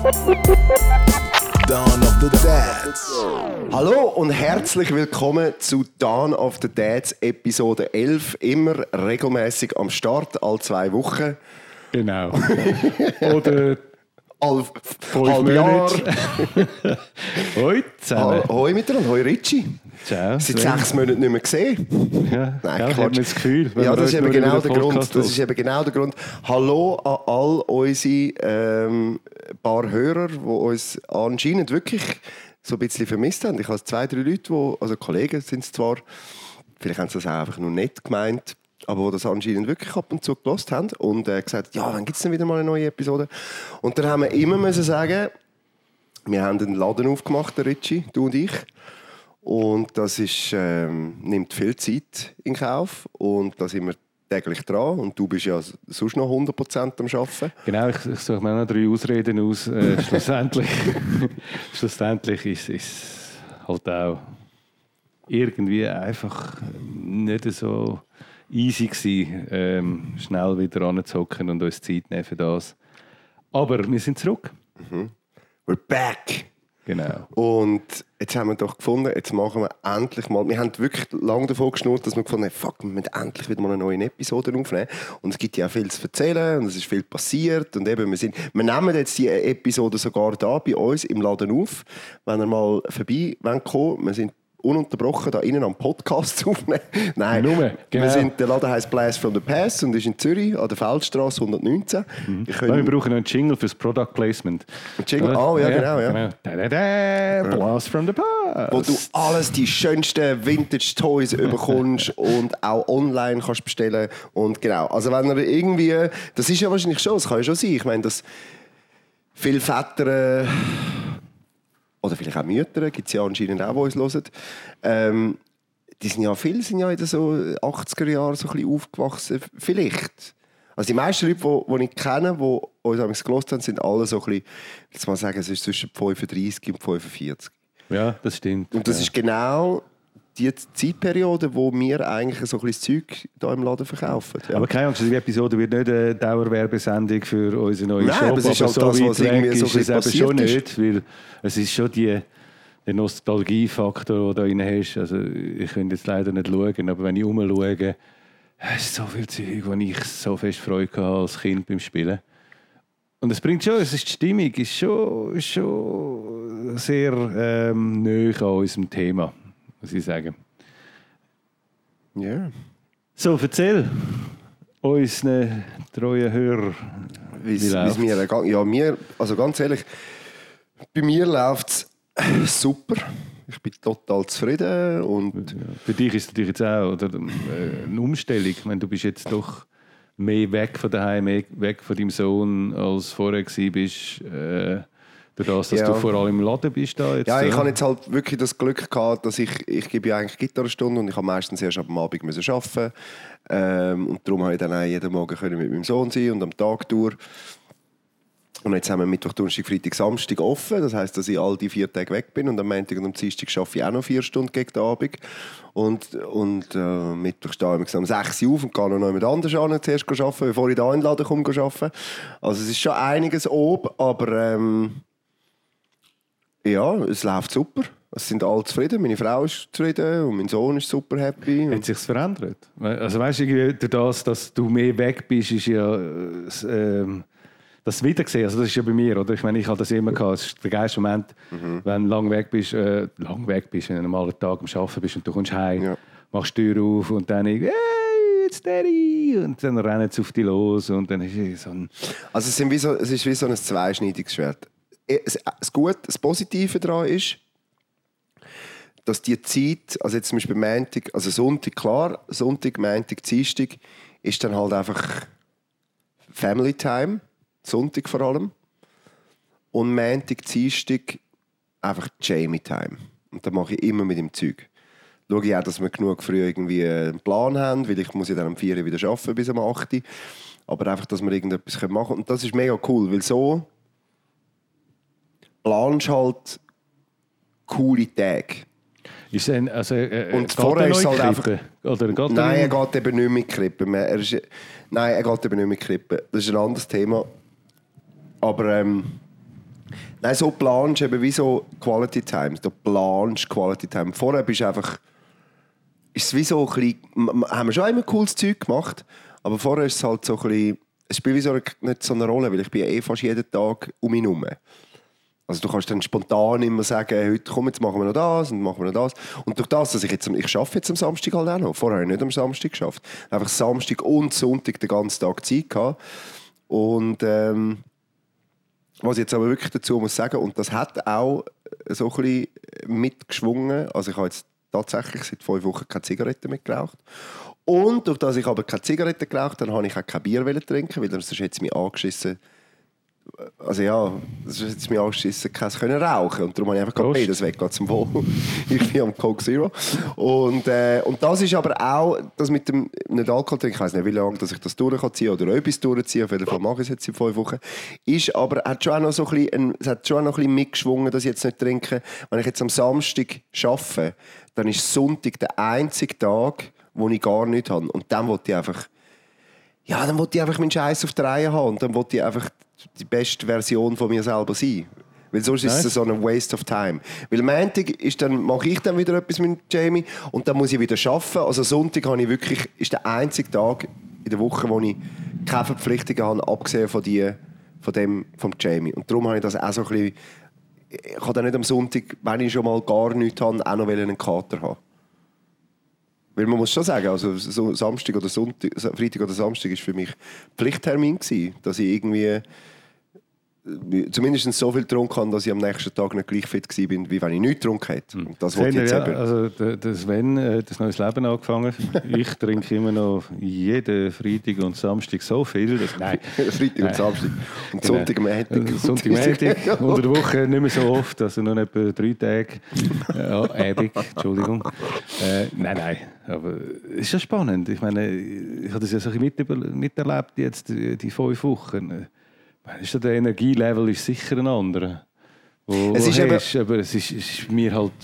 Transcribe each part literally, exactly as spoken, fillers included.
Dawn of the Dads. Hallo und herzlich willkommen zu Dawn of the Dads Episode elf. Immer regelmäßig am Start, alle zwei Wochen. Genau. Oder All halb Jahr. Hoi zusammen. Hoi miteinander, hoi Richie. Ciao. Seit sechs Monaten nicht mehr gesehen. Ja, Nein, ja, Quatsch. hat man das Gefühl. Ja, das ist, eben genau der Grund. das ist eben genau der Grund. Hallo an all unsere ähm, paar Hörer, die uns anscheinend wirklich so ein bisschen vermisst haben. Ich habe zwei, drei Leute, die, also Kollegen sind es zwar, vielleicht haben sie das auch einfach nur nett gemeint, aber die das anscheinend wirklich ab und zu gehört haben und äh, gesagt, ja, wann gibt es denn wieder mal eine neue Episode? Und dann haben wir immer müssen sagen, wir haben einen Laden aufgemacht, der Richie, du und ich. Und das ist, ähm, nimmt viel Zeit in Kauf und da sind wir täglich dran. Und du bist ja sonst noch hundert Prozent am Arbeiten. Genau, ich, ich suche mir noch drei Ausreden aus. Äh, schlussendlich schlussendlich ist es halt auch irgendwie einfach nicht so easy gewesen, ähm, schnell wieder ranzuhocken und uns Zeit nehmen für das. Aber wir sind zurück. Mhm. We're back! Genau. Und jetzt haben wir doch gefunden, jetzt machen wir endlich mal, wir haben wirklich lange davon geschnurrt, dass wir gefunden haben, fuck, wir müssen endlich wieder mal eine neue Episode aufnehmen. Und es gibt ja auch viel zu erzählen und es ist viel passiert. Und eben, wir, sind, wir nehmen jetzt die Episode sogar da bei uns im Laden auf, wenn ihr mal vorbei kommt. Wir sind ununterbrochen da innen am Podcast aufnehmen. Nein, Nur, genau. wir sind, der Laden heisst Blast from the Past und ist in Zürich an der Feldstraße hundertneunzehn. Mhm. Können... Wir brauchen noch einen Jingle fürs Product Placement. Ein Jingle? Oh ja, ja, genau. Ja. genau. Da, da, da, Blast from the Past. Wo du alles, die schönsten Vintage-Toys bekommst und auch online kannst bestellen. Und genau, also wenn ihr irgendwie, das ist ja wahrscheinlich schon, das kann ja schon sein, ich meine, dass viele Väter oder vielleicht auch Mütter, gibt es ja anscheinend auch, die uns hören, ähm, die sind ja, viele sind ja in den so achtziger Jahren so ein bisschen aufgewachsen, vielleicht. Also die meisten Leute, die, die ich kenne, die uns gehört haben, sind alle so ein bisschen, ich will mal sagen, es ist zwischen fünfunddreißig und fünfundvierzig. Ja, das stimmt. Und das ja. ist genau die Zeitperiode, wo wir eigentlich so ein bisschen Zeug hier im Laden verkaufen. Ja. Aber keine Angst, die Episode wird nicht eine Dauerwerbesendung für unseren neuen Nein, Shop. aber es ist halt so das, weit was irgendwie weg so ist es ein eben bisschen schon passiert nicht, weil es ist schon die, der Nostalgiefaktor, den du drin hast. Also ich könnte jetzt leider nicht schauen, aber wenn ich rumschaue, es ist so viel Zeug, wo ich so fest Freude hatte als Kind beim Spielen. Und es bringt schon, es ist die Stimmung, ist schon, ist schon sehr ähm, nahe an unserem Thema, muss ich sagen. Ja. Yeah. So, erzähl unseren treuen Hörer, wie es mir ergeht. Ja, mir, also ganz ehrlich, bei mir läuft es super. Ich bin total zufrieden. Und ja, für dich ist es natürlich jetzt auch oder, äh, eine Umstellung. Ich meine, du bist jetzt doch mehr weg von daheim, mehr weg von deinem Sohn, als vorher warst. Äh, durch das, dass ja. du vor allem im Laden bist. Da jetzt, ja, ich äh. habe jetzt halt wirklich das Glück gehabt, dass ich, ich gebe ja eigentlich Gitarrenstunde und ich habe meistens erst am Abend müssen arbeiten. Ähm, und darum habe ich dann auch jeden Morgen können mit meinem Sohn sein und am Tag durch. Und jetzt haben wir Mittwoch, Donnerstag, Freitag, Samstag offen. Das heisst, dass ich all die vier Tage weg bin. Und am Montag und am Dienstag arbeite ich auch noch vier Stunden gegen den Abend. Und, und äh, Mittwoch stehe ich um sechs Uhr auf und gehe noch jemand anders an, zuerst arbeiten, bevor ich da in den Laden komme. Arbeiten. Also es ist schon einiges oben, aber ähm, ja, es läuft super. Es sind alle zufrieden. Meine Frau ist zufrieden und mein Sohn ist super happy. Hat sich verändert? Also weißt du, durch das, dass du mehr weg bist, ist ja äh, das Wiedersehen. Also das ist ja bei mir, oder? Ich meine, ich habe das immer gehabt. Es ist der geilste Moment, mhm. wenn du lang weg bist, äh, lang weg bist, wenn du einen normalen Tag am Arbeiten bist und du kommst heim, ja. machst die Tür auf und dann hey, it's Daddy! Und dann rennen sie auf dich los und dann ist es so ein... Also es, sind wie so, es ist wie so ein zweischneidiges Schwert. Das Gute, das Positive daran ist, dass die Zeit, also jetzt zum Beispiel Montag, also Sonntag, klar, Sonntag, Montag, Dienstag, ist dann halt einfach Family Time, Sonntag vor allem. Und Montag, Dienstag einfach Jamie Time. Und das mache ich immer mit dem Zeug. Schaue ich auch, dass wir genug früh irgendwie einen Plan haben, weil ich muss ja dann um vier Uhr wieder arbeiten bis um acht Uhr. Aber einfach, dass wir irgendetwas machen können. Und das ist mega cool, weil so planst halt coole Tage. Ist ein, also, äh, und vorher ist es halt einfach... Oder geht nein, er geht eben nicht mit Krippen. Er ist, nein, er geht eben nicht mit Krippen. Das ist ein anderes Thema. Aber ähm, Nein, so planst du eben wie so Quality Time. Du planst Quality Time. Vorher bist du einfach... Ist es wie so ein bisschen... Haben wir schon immer cooles Zeug gemacht, aber vorher ist es halt so ein bisschen... Es spielt wie so eine, nicht so eine Rolle, weil ich bin eh fast jeden Tag um mich herum. Also du kannst dann spontan immer sagen, heute komm, jetzt machen wir noch das und machen wir noch das. Und durch das, dass ich jetzt, ich arbeite jetzt am Samstag halt auch noch. Vorher habe ich nicht am Samstag geschafft. Einfach Samstag und Sonntag den ganzen Tag Zeit gehabt. Und ähm, was ich jetzt aber wirklich dazu muss sagen, und das hat auch so ein bisschen mitgeschwungen. Also ich habe jetzt tatsächlich seit fünf Wochen keine Zigaretten mehr geraucht. Und durch das ich aber keine Zigaretten geraucht habe, habe ich auch kein Bier trinken, weil sonst hätte es mich angeschissen. Also ja, das ist jetzt mir angeschissen, keins können rauchen. Und darum habe ich einfach gesagt, hey, das weg, geht zum Wohl. Ich bin am Coke Zero. Und, äh, und das ist aber auch, das mit dem nicht Alkohol trinken, ich weiß nicht, wie lange dass ich das durchziehe oder etwas durchziehe, auf jeden Fall mache ich es jetzt in fünf Wochen, ist aber, hat schon auch noch so ein bisschen, es hat schon auch noch ein bisschen mitgeschwungen, dass ich jetzt nicht trinke. Wenn ich jetzt am Samstag arbeite, dann ist Sonntag der einzige Tag, wo ich gar nichts habe. Und dann wollte ich einfach, ja, dann wollte ich einfach meinen Scheiß auf der Reihe haben. Und dann wollte ich einfach die beste Version von mir selber sein. Weil sonst nice. Ist es so ein Waste of time. Weil Montag ist dann, mache ich dann wieder etwas mit Jamie und dann muss ich wieder arbeiten. Also Sonntag habe ich wirklich, ist der einzige Tag in der Woche, wo ich keine Verpflichtungen habe, abgesehen von, die, von dem vom Jamie. Und darum habe ich das auch so ein bisschen, ich kann dann nicht am Sonntag, wenn ich schon mal gar nichts habe, auch noch einen Kater haben. Weil man muss schon sagen, also so Samstag oder Sonntag, Freitag oder Samstag war für mich Pflichttermin gewesen, dass ich irgendwie zumindest so viel getrunken habe, dass ich am nächsten Tag nicht gleich fit war, wie wenn ich nichts getrunken hätte. Und das wollte ich jetzt ja, eben. Also der Sven hat ein neues Leben angefangen. Ich trinke immer noch jeden Freitag und Samstag so viel. Dass, nein. Freitag nein. und Samstag. Und genau. Sonntag, Montag. Sonntag, Montag. Unter der Woche nicht mehr so oft, also nur etwa drei Tage. Ja, Abend, Entschuldigung. Äh, nein, nein. Aber es ist ja spannend. Ich meine, ich habe das ja so ein bisschen miterlebt jetzt, die fünf Wochen. Der Energielevel ist sicher ein anderer. Wo, es ist wo aber, hast, aber es ist, es ist mir halt,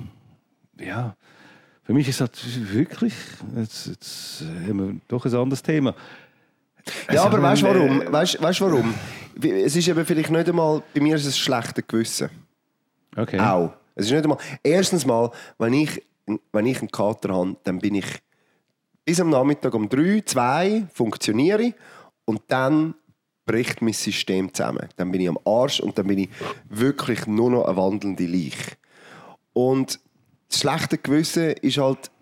ja, für mich ist es halt wirklich, jetzt, jetzt haben wir doch ein anderes Thema. Ja, also, aber weißt du warum? Äh, Weißt, weißt warum? Es ist eben vielleicht nicht einmal, bei mir ist es ein schlechtes Gewissen. Okay. Auch. Es ist nicht einmal, erstens mal, wenn ich, wenn ich einen Kater habe, dann bin ich bis am Nachmittag um drei, zwei funktioniere und dann bricht mein System zusammen. Dann bin ich am Arsch und dann bin ich wirklich nur noch eine wandelnde Leiche. Und das schlechte Gewissen ist halt,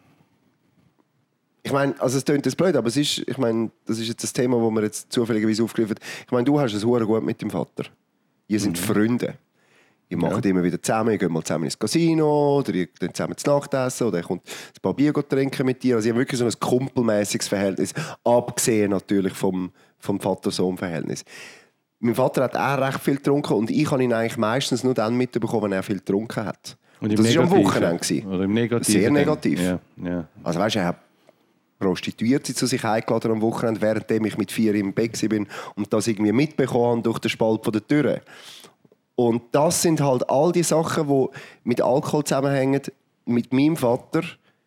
ich meine, also es klingt jetzt blöd, aber es ist, ich meine, das ist jetzt das Thema, das wir jetzt zufälligerweise aufgegriffen haben. Ich meine, du hast es verdammt gut mit dem Vater. Ihr seid mhm. Freunde. Ihr macht ja. immer wieder zusammen, ihr geht mal zusammen ins Casino oder ihr geht zusammen zu Nacht essen oder ihr kommt ein paar Bier trinken mit dir. Also ihr habt wirklich so ein kumpelmäßiges Verhältnis, abgesehen natürlich vom, vom Vater-Sohn-Verhältnis. Mein Vater hat auch recht viel getrunken und ich habe ihn eigentlich meistens nur dann mitbekommen, wenn er viel getrunken hat. Und, und das war am Wochenende. Oder im Negativen. Sehr negativ. Ja, ja. Also weißt du, er hat Prostituierte zu sich eingeladen am Wochenende, während ich mit vier im Bett war und das irgendwie mitbekommen habe durch den Spalt von der Tür. Und das sind halt all die Sachen, die mit Alkohol zusammenhängen. Mit meinem Vater,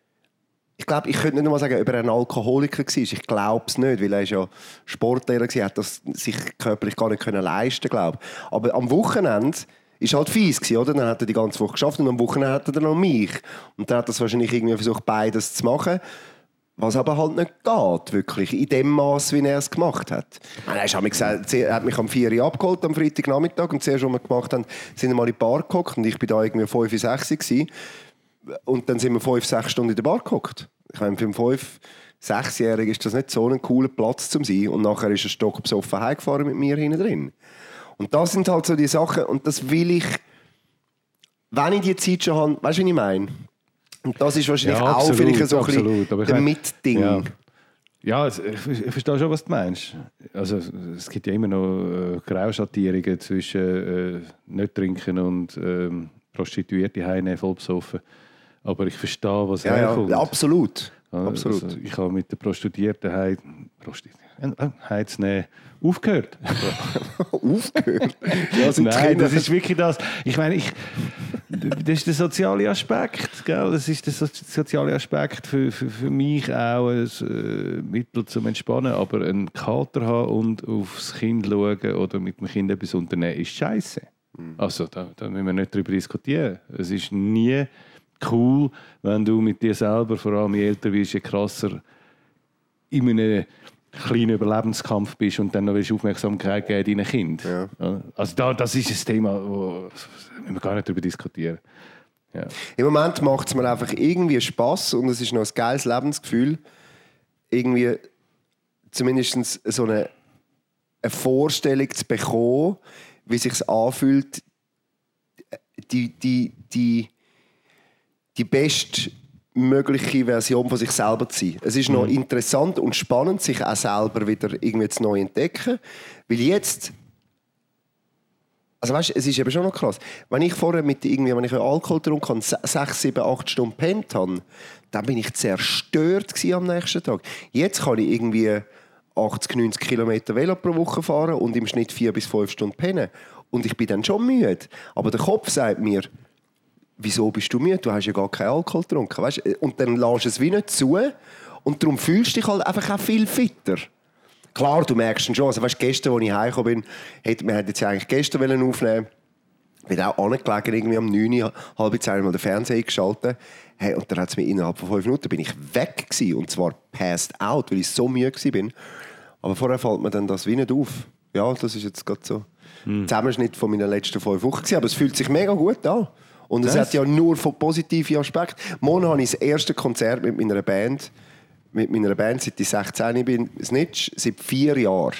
ich glaube, ich könnte nicht mal sagen, ob er ein Alkoholiker war. Ich glaube es nicht, weil er ja Sportlehrer war, hat das sich körperlich gar nicht leisten können. Aber am Wochenende war halt fies, oder? Dann hat er die ganze Woche geschafft und am Wochenende hat er dann noch mich. Und dann hat er wahrscheinlich irgendwie versucht, beides zu machen. Was aber halt nicht geht, wirklich, in dem Maß, wie er es gemacht hat. Er hat mich, gesagt, er hat mich am vier Uhr abgeholt, am Freitagnachmittag, und zuerst, was wir gemacht haben, sind wir mal in die Bar gehockt und ich war da irgendwie fünf, sechs gewesen. Und dann sind wir fünf, sechs Stunden in der Bar gehockt. Ich meine, für einen fünf-, sechsjährigen ist das nicht so ein cooler Platz zum sein. Und nachher ist er stockbesoffen heimgefahren mit mir hinten drin. Und das sind halt so die Sachen, und das will ich, wenn ich die Zeit schon habe, weißt du, was ich meine? Und das ist wahrscheinlich ja, absolut, auch vielleicht so ein bisschen ein Mitding. Ja, ja ich, ich verstehe schon, was du meinst. Also, es gibt ja immer noch äh, Grauschattierungen zwischen äh, nicht trinken und äh, Prostituierte heimnehmen, voll besoffen. Aber ich verstehe, was ja, herkommt. Ja, absolut. Also, absolut. Also, ich habe mit der Prostituierten heim, Prostituierten heimzunehmen aufgehört. Aufgehört? Ja, nein, das ist wirklich das. Ich meine, ich, das ist der soziale Aspekt. Gell? Das ist der soziale Aspekt für, für, für mich auch ein äh, Mittel zum Entspannen. Aber einen Kater haben und aufs Kind schauen oder mit dem Kind etwas unternehmen, ist scheiße. Mhm. Also, da, da müssen wir nicht darüber diskutieren. Es ist nie cool, wenn du mit dir selber, vor allem je älter wirst, je krasser in einem kleinen Überlebenskampf bist und dann noch Aufmerksamkeit geben deinen Kind. Ja. Also da, das ist ein Thema, wo wir gar nicht darüber diskutieren. Ja. Im Moment macht es mir einfach irgendwie Spass und es ist noch ein geiles Lebensgefühl, irgendwie zumindest so eine, eine Vorstellung zu bekommen, wie es sich anfühlt, die, die, die, die bestmögliche Version von sich selber zu sein. Es ist noch mhm. interessant und spannend, sich auch selber wieder irgendwie zu neu entdecken, weil jetzt, also weißt, es ist eben schon noch krass, wenn ich vorher mit irgendwie, wenn ich Alkohol getrunken habe, sechs, sieben, acht Stunden gepennt habe, dann bin ich zerstört gewesen am nächsten Tag. Jetzt kann ich irgendwie achtzig, neunzig Kilometer Velo pro Woche fahren und im Schnitt vier bis fünf Stunden pennen. Und ich bin dann schon müde. Aber der Kopf sagt mir, wieso bist du müde? Du hast ja gar keinen Alkohol getrunken. Weißt? Und dann lässt es wie nicht zu. Und darum fühlst du dich halt einfach auch viel fitter. Klar, du merkst es schon. Also, weißt, gestern, als ich heimgekommen bin, hätte, wir hätten jetzt eigentlich gestern aufnehmen. Ich bin auch angelegen, irgendwie am neun Uhr, halb zehn Mal den Fernseher eingeschaltet. Hey, und dann hat es mir innerhalb von fünf Minuten bin ich weg gewesen, und zwar passed out, weil ich so müde war. Aber vorher fällt mir dann das wie nicht auf. Ja, das ist jetzt gerade so ein Zusammenschnitt von meinen letzten fünf Wochen gewesen, aber es fühlt sich mega gut an. Und es yes. hat ja nur von positiven Aspekten. Morgen habe ich das erste Konzert mit meiner Band, mit meiner Band, seit ich sechzehn bin, Snitch, seit vier Jahren.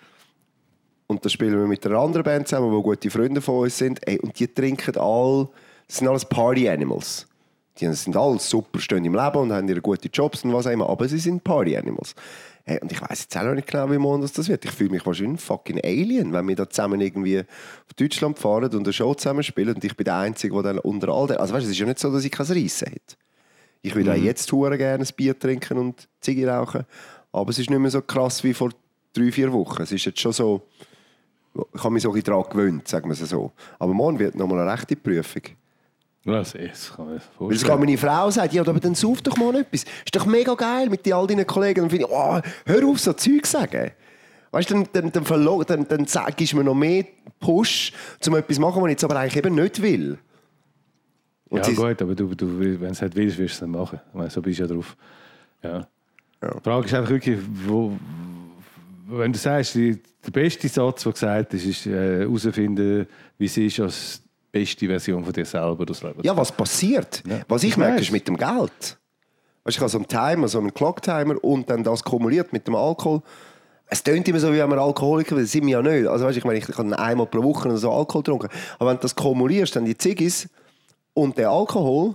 Und da spielen wir mit einer anderen Band zusammen, die gute Freunde von uns sind. Ey, und die trinken alle, das sind alles Party Animals. Die sind alle super, stehen im Leben und haben ihre guten Jobs und was auch immer, aber sie sind Party Animals. Hey, und ich weiss jetzt auch noch nicht genau, wie morgen das wird. Ich fühle mich wahrscheinlich ein fucking Alien, wenn wir da zusammen irgendwie auf Deutschland fahren und eine Show zusammen spielen und ich bin der Einzige, der dann unter all den... Also weißt, es ist ja nicht so, dass ich kein Reissen hätte. Ich würde mhm. auch jetzt gerne ein Bier trinken und Zigarre rauchen, aber es ist nicht mehr so krass wie vor drei, vier Wochen. Es ist jetzt schon so... Ich habe mich so ein bisschen daran gewöhnt, sagen wir es so. Aber morgen wird nochmal eine rechte Prüfung. Das ist, kann ich Weil sogar meine Frau sagt, ja, aber dann sauf doch mal etwas. Ist doch mega geil mit all deinen Kollegen. Dann finde ich, oh, hör auf, so Zeug zu sagen. Weißt du, dann, dann, dann, verlo- dann, dann gibst du mir noch mehr Push, um etwas zu machen, was ich jetzt aber eigentlich eben nicht will. Und ja gut, aber du, du, wenn du es halt willst, wirst du es dann machen. Ich meine, so bist du ja drauf. Ja. Ja. Die Frage ist einfach wirklich, wo, wenn du sagst, die, der beste Satz, der gesagt ist, ist herausfinden, äh, wie es ist als beste Version von dir selber das Leben. Ja, was passiert? Ja. Was ich, ich merke, ist mit dem Geld. Weißt, ich habe so einen Timer, so einen Clock-Timer und dann das kumuliert mit dem Alkohol. Es tönt immer so, wie wenn wir Alkoholiker sind, das sind wir ja nicht. Also weißt, ich meine, ich kann einmal pro Woche so Alkohol trinken. Aber wenn du das kumulierst, dann die Ziggis und der Alkohol.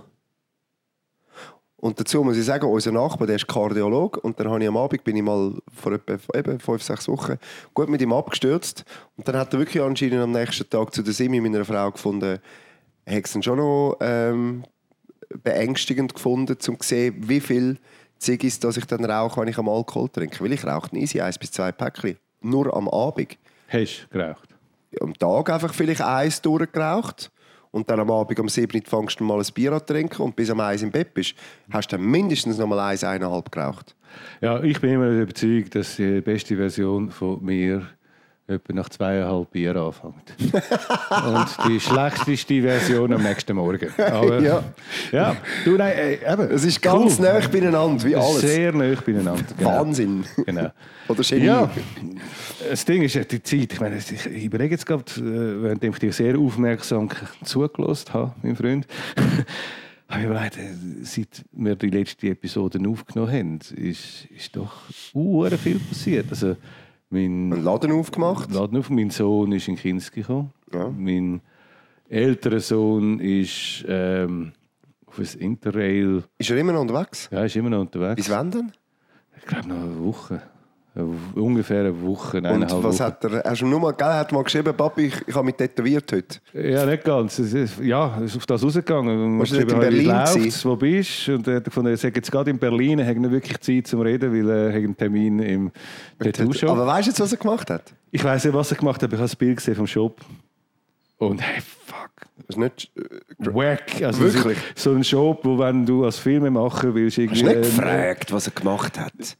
Und dazu muss ich sagen, unser Nachbar, der ist Kardiologe. Und dann habe ich am Abend, bin ich mal vor etwa eben fünf, sechs Wochen gut mit ihm abgestürzt. Und dann hat er wirklich anscheinend am nächsten Tag zu der Simi meiner Frau gefunden, hat es dann schon noch ähm, beängstigend gefunden, um zu sehen, wie viel Ziggis dass ich dann rauche, wenn ich am Alkohol trinke. Weil ich rauche easy eins bis zwei Päckchen. Nur am Abend. Hast du geraucht? Am Tag einfach vielleicht eins durchgeraucht. Und dann am Abend um sieben Uhr fängst du mal ein Bier an zu trinken und bis am eins im Bett bist, hast du dann mindestens noch mal eins, eineinhalb geraucht. Ja, ich bin immer überzeugt, dass die beste Version von mir etwa nach zweieinhalb Bier anfängt. Und die schlechteste Version am nächsten Morgen. Aber, ja. ja. Du, nein, ey, eben. Es ist ganz cool. Nah beieinander, wie alles. Sehr nah beieinander. Genau. Wahnsinn. Genau. Oder Genie. Ja. Das Ding ist ja die Zeit. Ich meine, ich überlege jetzt gerade, während ich dir sehr aufmerksam zugelassen habe, mein Freund, habe ich überlegt, seit wir die letzte Episode aufgenommen haben, ist, ist doch uh, viel passiert. Also, mein Einen Laden aufgemacht? Laden auf. Mein Sohn ist in Kinski gekommen. Ja. Mein älterer Sohn ist ähm, auf ein Interrail. Ist er immer noch unterwegs? Ja, ist immer noch unterwegs. Bis wann denn? Ich glaube noch eine Woche. Ungefähr eine Woche, eineinhalb Und was Wochen. hat er? Hast du nur mal, gell, hat mal geschrieben, Papi, ich, ich habe mich tätowiert heute? Ja, nicht ganz. Es ist, ja, es ist auf das rausgegangen. Warst du nicht in Berlin? Läuft's, wo bist und er hat gefunden, er sagt jetzt gerade in Berlin, er hat nicht wirklich Zeit zum Reden, weil er hat einen Termin im Tattoo-Shop. Aber weißt du jetzt, was er gemacht hat? Ich weiss nicht, was er gemacht hat, aber ich habe das Bild gesehen vom Shop. Und hey, fuck. Das ist nicht... Äh, Wack. Also wirklich? So ein Shop, wo wenn du als Filmemacher willst... Hast du nicht gefragt, was er gemacht hat?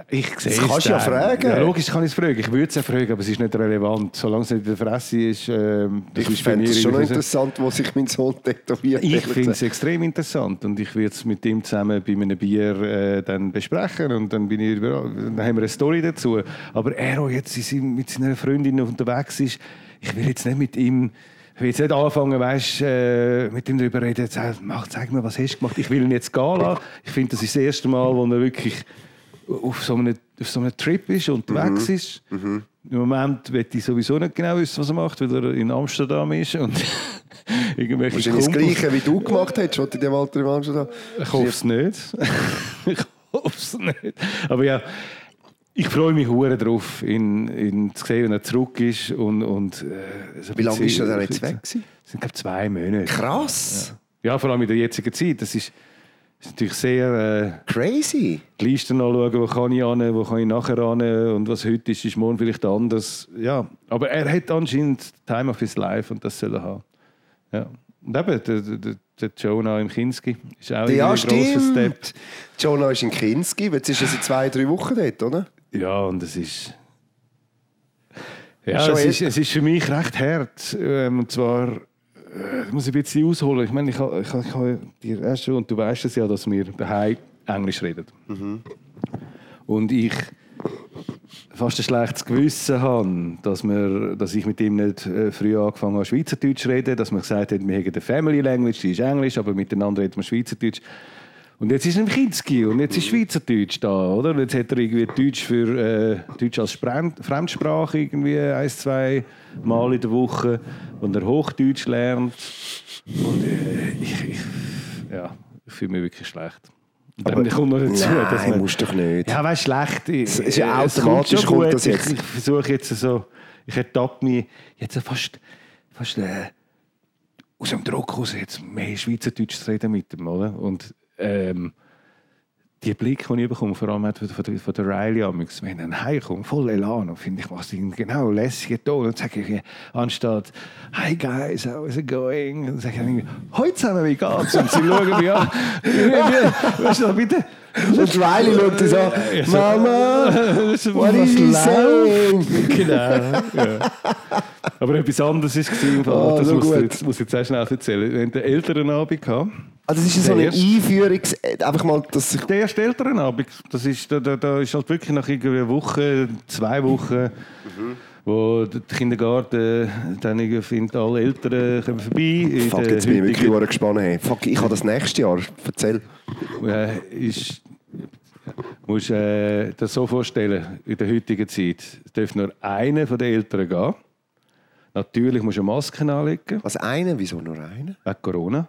Ich sehe das kannst du ja fragen. Ja, logisch kann ich es fragen. Ich würde es ja fragen, aber es ist nicht relevant. Solange es nicht in der Fresse ist, ähm, das ich ist bei mir... Ich finde es schon interessant, wo sich mein Sohn tätowiert. Ich finde es extrem interessant und ich würde es mit ihm zusammen bei einem Bier äh, dann besprechen und dann, bin ich, dann haben wir eine Story dazu. Aber er, der jetzt mit seiner Freundin unterwegs ist, ich will jetzt nicht mit ihm... Ich will jetzt nicht anfangen, weißt, äh, mit ihm darüber reden, sag, mach, zeig mir, was hast du gemacht. Ich will ihn jetzt gehen lassen. Ich finde, das ist das erste Mal, wo er wirklich auf so einem, auf so einem Trip ist, unterwegs mhm. ist. Mhm. Im Moment will ich sowieso nicht genau wissen, was er macht, weil er in Amsterdam ist. Und irgendwelche Wahrscheinlich das Gleiche, wie du gemacht hast, schon in dem Alter in Amsterdam. Ich hoffe es nicht. ich hoffe es nicht. Aber ja, ich freue mich hure drauf, ihn, ihn zu sehen, wenn er zurück ist. Und, und, äh, so wie lange ist er denn jetzt weg gewesen? Das sind, glaube ich, zwei Monate. Krass! Ja. ja, vor allem in der jetzigen Zeit. Das ist, das ist natürlich sehr... Äh, crazy! Die Listen anschauen, wo kann ich hin, wo kann ich nachher hin und was heute ist, ist morgen vielleicht anders. Ja, aber er hat anscheinend Time of his life und das soll er haben. Ja. Und eben, der, der, der Jonah im Kinski ist auch ja, ein grosser Step. Jonah ist in Kinski, jetzt ist er seit zwei, drei Wochen dort, oder? Ja, und es ist... Ja, es ist, es ist für mich recht hart. Ähm, und zwar... Ich muss ein bisschen ausholen. Ich meine, ich habe, ich habe, ich habe dir erst schon, und du weißt es ja, dass wir daheim Englisch reden. Mhm. Und ich fast ein schlechtes Gewissen habe, dass, wir, dass ich mit ihm nicht äh, früh angefangen habe, Schweizerdeutsch zu reden, dass man gesagt hat, wir haben eine Family Language, die ist Englisch, aber miteinander reden wir Schweizerdeutsch. Und jetzt ist er im Kinski und jetzt ist Schweizerdeutsch da, oder? Und jetzt hat er irgendwie Deutsch für äh, Deutsch als Fremdsprache irgendwie ein, zwei Mal in der Woche, wo er Hochdeutsch lernt. Und äh, ich, ich, ja, ich fühle mich wirklich schlecht. Und dann kommt noch dazu, nein, dass man, musst doch nicht. Ja, weißt schlecht. Es ist ja automatisch kommt, kommt das jetzt. Ich, ich versuche jetzt so, ich ertappe mich jetzt fast, fast äh, aus dem Druck raus, jetzt mehr Schweizerdeutsch zu reden mit ihm, oder? Und ähm, die Blick, die ich bekomme, vor allem von der, von der Riley, wenn er heimkommt, voll Elan, und finde ich, was ihn genau lässig Ton, und sage ich, anstatt «Hi guys, how is it going?» und sage ich, «Heute zusammen, wie geht's?» Und sie schauen mich an, «Weißt du, bitte?» Und Riley schaut uns an, «Mama, what is he saying?» Genau, ja. Aber etwas anderes war, oh, das so muss, gut. jetzt, muss ich jetzt auch schnell erzählen. Wir hatten einen Elternabend gehabt. Also das ist so eine Einführungs... Einfach mal, dass ich... Der erste Elternabend, das ist, da, da, da ist halt wirklich nach einer Woche, zwei Wochen, mhm. wo der Kindergarten dann irgendwie findet, alle Eltern kommen vorbei. Fuck, jetzt bin ich wirklich heutigen... gespannt. Hey. Fuck, ich habe das nächste Jahr. Erzähl. Ja, ist... Du musst äh, das so vorstellen, in der heutigen Zeit darf nur einer von den Eltern gehen. Natürlich musst du eine Maske anlegen. Was, eine? Wieso nur eine? Wegen Corona.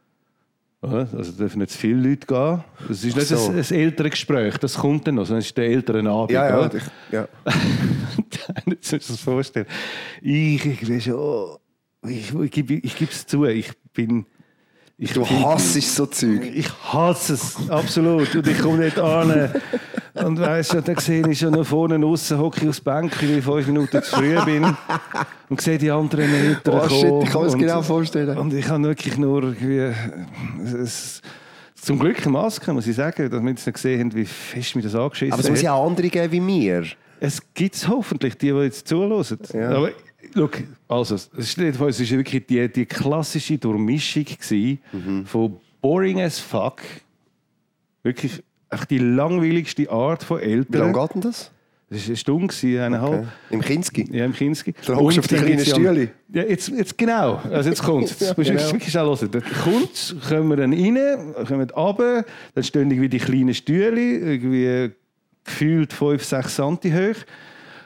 Also dürfen nicht zu viele Leute gehen. Das ist nicht so. ein, ein Elterngespräch, das kommt dann noch, sondern es ist der Elternabend. Ja, ja. Ich, ja. Jetzt musst du dir das vorstellen. Ich, ich bin schon... Ich, ich, ich gebe es zu, ich bin... Ich du hasst so Zeug. Ich hasse es, absolut. Und ich komme nicht an. Und weißt du, dann sehe ich schon noch vorne aussen, hocke ich aufs Bänkchen, weil ich fünf Minuten zu früh bin. Und sehe die anderen Eltern oh, shit, ich kann mir das genau vorstellen. Und ich habe wirklich nur irgendwie... Es, zum Glück eine Maske, muss ich sagen, dass wir jetzt nicht gesehen haben, wie fest mir das angeschissen hat. Aber es muss ja auch andere geben wie mir. Es gibt es hoffentlich, die, die jetzt zuhören. Ja. Aber look, also, es war wirklich die, die klassische Durchmischung mhm. von boring as fuck, wirklich einfach die langweiligste Art von Eltern. Wie lange geht denn das? Das war eine Stunde, eineinhalb. Okay. Im Kinski? Ja, im Kinski. Da hockst du auf die kleinen Stühle. Ja, jetzt, jetzt genau. Also jetzt kommt es. Jetzt musst du wirklich auch hören. Dann kommt, kommen wir dann rein, kommen runter, dann stehen irgendwie die kleinen Stühle, irgendwie gefühlt fünf, sechs Zentimeter hoch.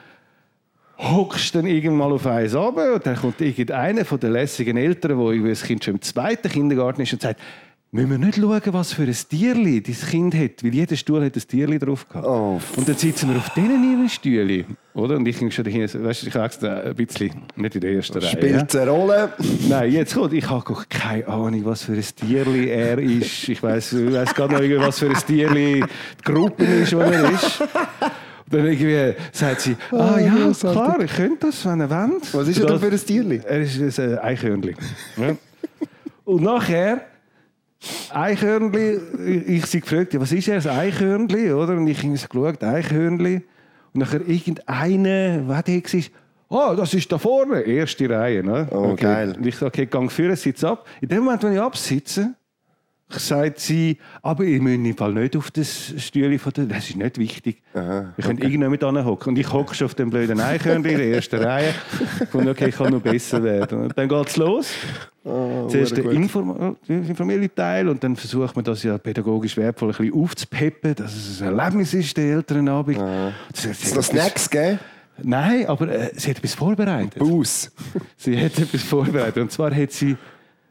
Hockst dann irgendwann mal auf eins runter und dann kommt irgendeiner von den lässigen Eltern, der das Kind schon im zweiten Kindergarten ist und sagt, müssen wir nicht schauen, was für ein Tierli dein Kind hat, weil jeder Stuhl hat ein Tierli drauf gehabt. Oh. Und dann sitzen wir auf denen ihren Stühlen, oder? Und ich ging schon dahin, weißt du, ich habe ein bisschen, nicht in der ersten Reihe. Spielt eine Rolle? Nein, jetzt kommt, ich habe keine Ahnung, was für ein Tierli er ist. Ich weiss, ich weiss gar nicht, was für ein Tierli die Gruppe ist, wo er ist. Dann irgendwie sagt sie, ah ja, klar, ich könnte das, wenn ihr wollt. Was ist er denn für ein Tierli? Er ist ein Eichhörnchen. Ja. Und nachher Eichhörnli, ich sie gefragt, ja, was ist er, das Eichhörnli, oder? Und ich habe so geschaut, Eichhörnli. Und nachher irgendeine, was war, oh, das ist da vorne, erste Reihe. Ne? Oh, okay. geil. Und ich sage, okay, gang führen, sitz ab. In dem Moment, wenn ich absitze, sagt sie, aber ich muss im Fall nicht auf das Stühle von der... Das ist nicht wichtig. Aha, ich könnte okay. irgendjemand anhocken. Und ich hocke schon auf dem blöden Eichhörnchen in der ersten Reihe. Und okay, ich kann noch besser werden. Und dann geht es los. Oh, Zuerst der gut. Inform- informelle Teil und dann versucht man das ja pädagogisch wertvoll ein bisschen aufzupeppen, dass es ein Erlebnis ist, der Elternabend. Ah. Das hat- Ist das Snacks, gell? Nein, aber äh, sie hat etwas vorbereitet. Bus. Sie hat etwas vorbereitet. Und zwar hat sie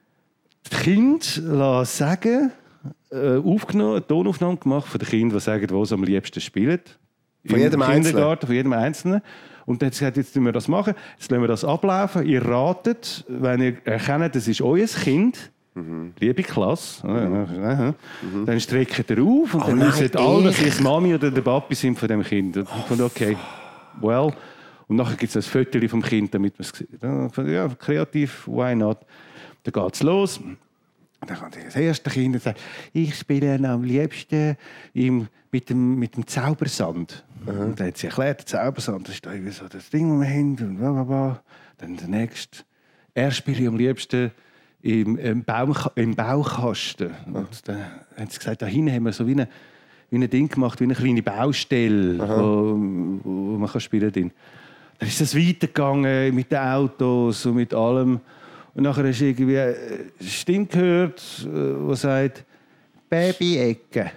die Kinder sagen, äh, aufgenommen, eine Tonaufnahme gemacht von den Kindern, die sagen, wo sie am liebsten spielen. Von jedem Im Kindergarten, Einzelnen? von jedem Einzelnen. Und dann hat sie gesagt, jetzt müssen wir das machen, jetzt lassen wir das ablaufen. Ihr ratet, wenn ihr erkennt, das ist euer Kind, mhm. liebe Klasse, mhm. Mhm. dann streckt ihr auf und Oh dann nein, wissen alle, dass ich- ihr die Mami oder der Papi sind von dem Kind. Und ich fand, okay, well. Und nachher gibt es ein Foto vom Kind, damit man es sieht. Ja, ja, kreativ, why not? Dann geht es los. Dann kommt das erste Kind und sagt, ich spiele am liebsten im, mit, dem, mit dem Zaubersand. Mhm. Und dann hat sie erklärt, der Zaubersand, das ist da irgendwie so das Ding, das wir haben. Und bla bla bla. Dann der nächste. Er spielt am liebsten im, im, Baum, im Baukasten. Mhm. Und dann haben sie gesagt, da hinten haben wir so wie, eine, wie ein Ding gemacht, wie eine kleine Baustelle, wo, wo man kann spielen kann. Dann ist es weitergegangen mit den Autos und mit allem. Und nachher hast du irgendwie eine Stimme gehört, die sagt, Baby-Ecke.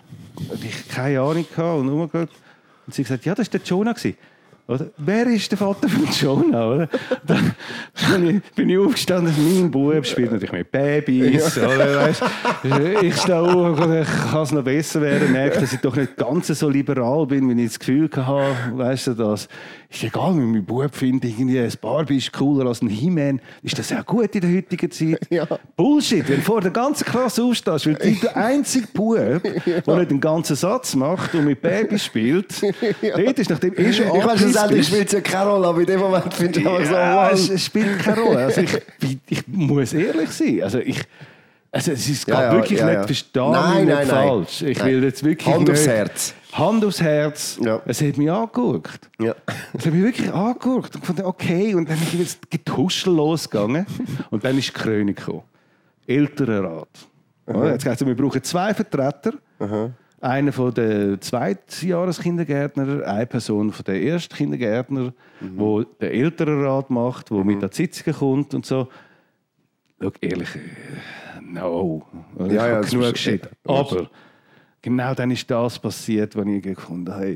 Und ich hatte keine Ahnung und umgeschaut. Und sie hat gesagt, ja, das war der Jonah. Oder? Wer ist der Vater von Jonah? Oder? Dann bin ich, bin ich aufgestanden, mein Bub spielt natürlich mit Babys. Ja. Oder, weißt, ich stehe auf und ich kann es noch besser werden. Merke, dass ich doch nicht ganz so liberal bin, wenn ich das Gefühl habe, weißt du, das ist egal, wenn mein Bub findet, irgendwie ein Barbie ist cooler als ein He-Man. Ist das auch gut in der heutigen Zeit? Ja. Bullshit, wenn du vor der ganzen Klasse aufstehst, weil du der einzige Bub, der nicht einen ganzen Satz macht und mit Babys spielt, ja. Dort ist nachdem eh schon Ich weiß, schlussendlich spielt es ja keine Rolle, aber in dem Moment finde ich auch so, ja, wow. es, es spielt keine Rolle. Also ich, ich, ich muss ehrlich sein. Also ich, also es ist Ja, ja, wirklich ja, nicht ja. verstehen, Nein, nicht nein, nein. falsch. Ich Nein. will jetzt wirklich Hand nicht, aufs Herz. Hand aufs Herz. Ja. Es hat mich angeguckt. Ja. Es hat mich wirklich angeguckt. Und fand, okay, und dann ist jetzt Getuschel losgegangen. Und dann ist die Krönung gekommen. Älterenrat. Uh-huh. Jetzt heisst es, wir brauchen zwei Vertreter. Uh-huh. Einer von den Zweitjahreskindergärtner, eine Person von den Erstkindergärtner, mhm. wo den Älterenrat macht, wo mhm. mit an die Sitzungen kommt und so. Schau, ehrlich, no. Ich ja, ja, habe genug ist, Shit. Aber genau dann ist das passiert, was ich gefunden habe.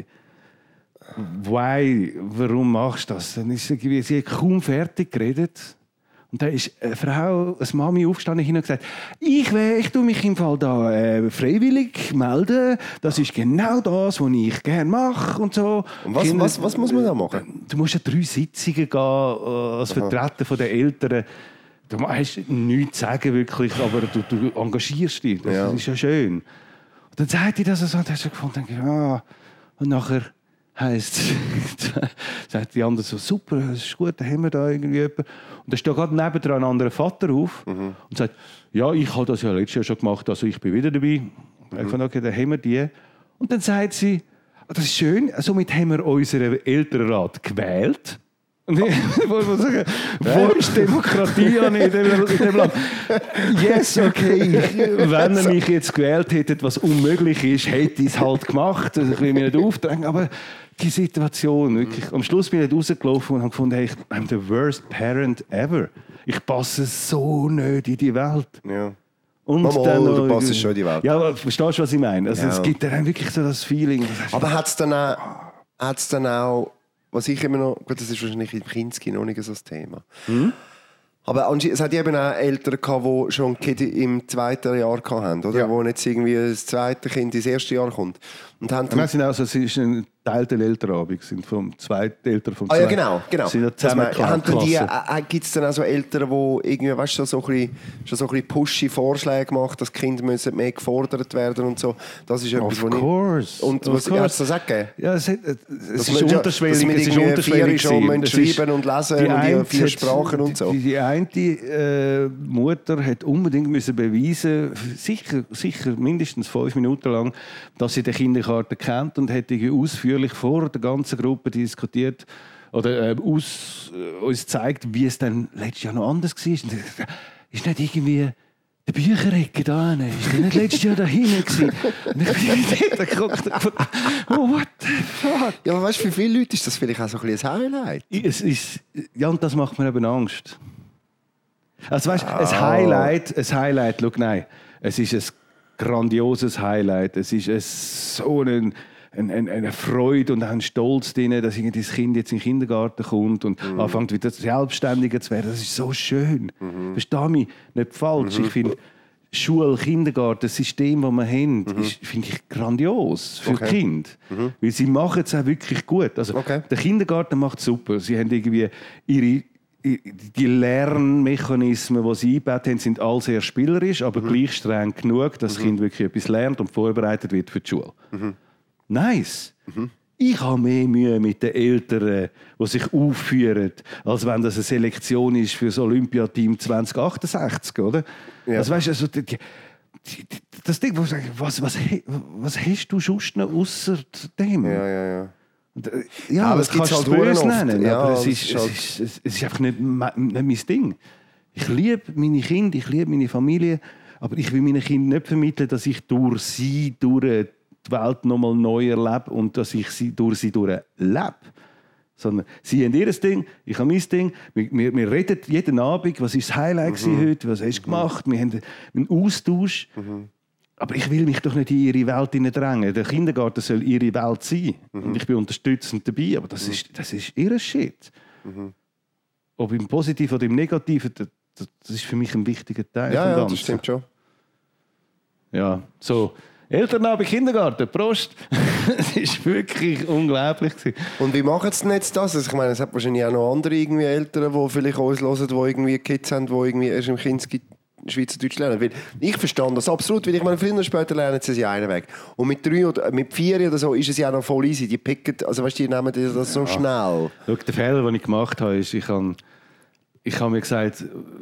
Why? Warum machst du das? Dann ist sie, sie hat kaum fertig geredet. Und da ist eine Frau, eine Mami aufgestanden und gesagt, ich, ich tue mich im Fall da äh, freiwillig melden. Das ist genau das, was ich gerne mache und so. Und was, Kinder, was, was muss man da machen? Du musst ja drei Sitzungen gehen äh, als Aha. Vertreter von den Eltern. Du hast nichts zu sagen wirklich, aber du, du engagierst dich. Das ja. ist ja schön. Und dann sagt die das so und hast du gefunden, ja. Und nachher heisst sagt die andere so, super, das ist gut, dann haben wir da irgendwie jemanden. Und da steht gerade nebendran ein anderer Vater auf mhm. und sagt, ja, ich habe das ja letztes Jahr schon gemacht, also ich bin wieder dabei. Mhm. Ich fand, okay, dann haben wir die. Und dann sagt sie, das ist schön, somit haben wir unseren Elternrat gewählt. Und ich muss sagen, wo ist Demokratie an in dem, in dem Land? Yes, okay, wenn er mich jetzt gewählt hätte, was unmöglich ist, hätte ich es halt gemacht. Also ich will mich nicht aufdrängen, aber die Situation, wirklich, am Schluss bin ich nicht rausgelaufen und habe gefunden, hey, ich bin der worst parent ever. Ich passe so nicht in die Welt. Ja. Und Mama, dann noch, du passest schon in die Welt. Ja, aber verstehst du, was ich meine? Also, ja. Es gibt dann wirklich so das Feeling. Das aber hat es dann auch, hat's dann auch, was ich immer noch, gut, das ist wahrscheinlich im Kinski noch nicht so das Thema. Hm? Aber es hat eben auch Eltern gehabt, die schon ein Kind im zweiten Jahr hatten, oder? Ja. Wo jetzt irgendwie das zweite Kind ins erste Jahr kommt. Und haben dann, sind also, es ist ein geteilten Elternabend, sind vom zweiten Eltern vom Ah ja, zweiten. genau, genau. Sind ja zusammen äh, Gibt es dann auch so Eltern, die irgendwie, weißt, schon so ein bisschen, schon so ein bisschen pushy Vorschläge machen, dass die Kinder müssen mehr gefordert werden und so? Das ist etwas, of course. Und was hat es das auch gegeben? Ja, es, hat, es dass ist unterschwellig. Dass es ist unterschwellig schon schreiben und lesen die und eine, die vier Sprachen und so. Die, die eine äh, Mutter hat unbedingt müssen beweisen, sicher, sicher mindestens fünf Minuten lang, dass sie die Kinderkarte kennt und hat ausführlich vor der ganzen Gruppe diskutiert oder äh, aus, äh, uns gezeigt, wie es dann letztes Jahr noch anders war. Ist nicht irgendwie der Bücherecke da hinten? Ist der nicht letztes Jahr da hinten gewesen? Und ich bin dort geguckt und gedacht, oh, what the fuck? Ja, aber weißt du, für viele Leute ist das vielleicht auch so ein bisschen ein Highlight. Es ist, ja, und das macht mir eben Angst. Also weißt, oh. ein Highlight, ein Highlight, schau, nein, es ist ein grandioses Highlight. Es ist ein, so ein Eine, eine, eine Freude und ein Stolz drin, dass das Kind jetzt in den Kindergarten kommt und mhm. anfängt wieder selbstständiger zu werden. Das ist so schön. Mhm. Versteh mich nicht falsch. Mhm. Ich finde, Schule, Kindergarten, das System, das wir haben, mhm. ist, finde ich, grandios für okay. Kinder. Mhm. Weil sie machen es auch wirklich gut. Also, okay. Der Kindergarten macht es super. Sie haben irgendwie ihre die Lernmechanismen, die sie eingebaut haben, sind all sehr spielerisch, aber mhm. gleich streng genug, dass mhm. das Kind wirklich etwas lernt und vorbereitet wird für die Schule. Mhm. Nice. Mhm. Ich habe mehr Mühe mit den Eltern, die sich aufführen, als wenn das eine Selektion ist für das Olympiateam zwanzig achtundsechzig, oder? Ja. Also, weißt, also, die, die, das Ding, was, was, was, was hast du sonst noch ausser dem? Ja, ja, ja. Ja, aber das kannst du halt böse nennen, ja, aber es ist, halt es, ist, es ist einfach nicht, nicht mein Ding. Ich liebe meine Kinder, ich liebe meine Familie, aber ich will meinen Kindern nicht vermitteln, dass ich durch sie, durch die Welt nochmal neu erlebe und dass ich sie durch sie durch lebe. Sondern sie haben ihr Ding, ich habe mein Ding. Wir, wir, wir reden jeden Abend, was ist das Highlight mhm. heute, was hast du gemacht. Wir haben einen Austausch. Mhm. Aber ich will mich doch nicht in ihre Welt hineindrängen. Der Kindergarten soll ihre Welt sein. Mhm. Und ich bin unterstützend dabei. Aber das, mhm. ist, das ist ihr Shit. Mhm. Ob im Positiven oder im Negativen, das, das ist für mich ein wichtiger Teil. Ja, ja, das stimmt schon. Ja, so. Elternabend, Kindergarten, Prost! Das war wirklich unglaublich. Und wie machen sie denn jetzt das? Also ich meine, es hat wahrscheinlich auch noch andere irgendwie Eltern, die vielleicht uns hören, die irgendwie Kids haben, die irgendwie erst im Kind Schweizerdeutsch lernen. Weil ich verstand das absolut, weil ich meine, früher oder später lernen sie ja einen Weg. Und mit drei oder mit vier oder so ist es ja noch voll easy. Die picken, also weißt, die nehmen das so ja. schnell. Schau, der Fehler, den ich gemacht habe, ist, ich habe, ich habe mir gesagt,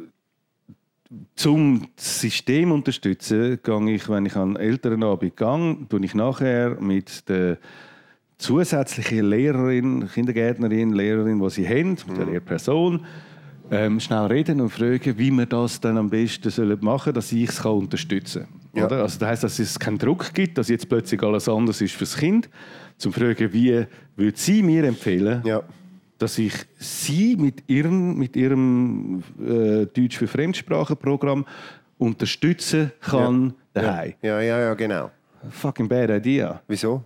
zum System unterstützen, gehe ich, wenn ich an Elternabend gehe, tue ich nachher mit der zusätzlichen Lehrerin, Kindergärtnerin, Lehrerin, die sie haben, mit der Lehrperson, ähm, schnell reden und fragen, wie wir das dann am besten sollen machen, dass ich es unterstützen kann. Ja. Also das heisst, dass es keinen Druck gibt, dass jetzt plötzlich alles anders ist für das Kind, zum fragen, wie würde sie mir empfehlen, ja. dass ich sie mit ihrem, mit ihrem äh, Deutsch für Fremdsprachenprogramm unterstützen kann ja. daheim. Ja, ja, ja, genau. Fucking bad idea. Wieso?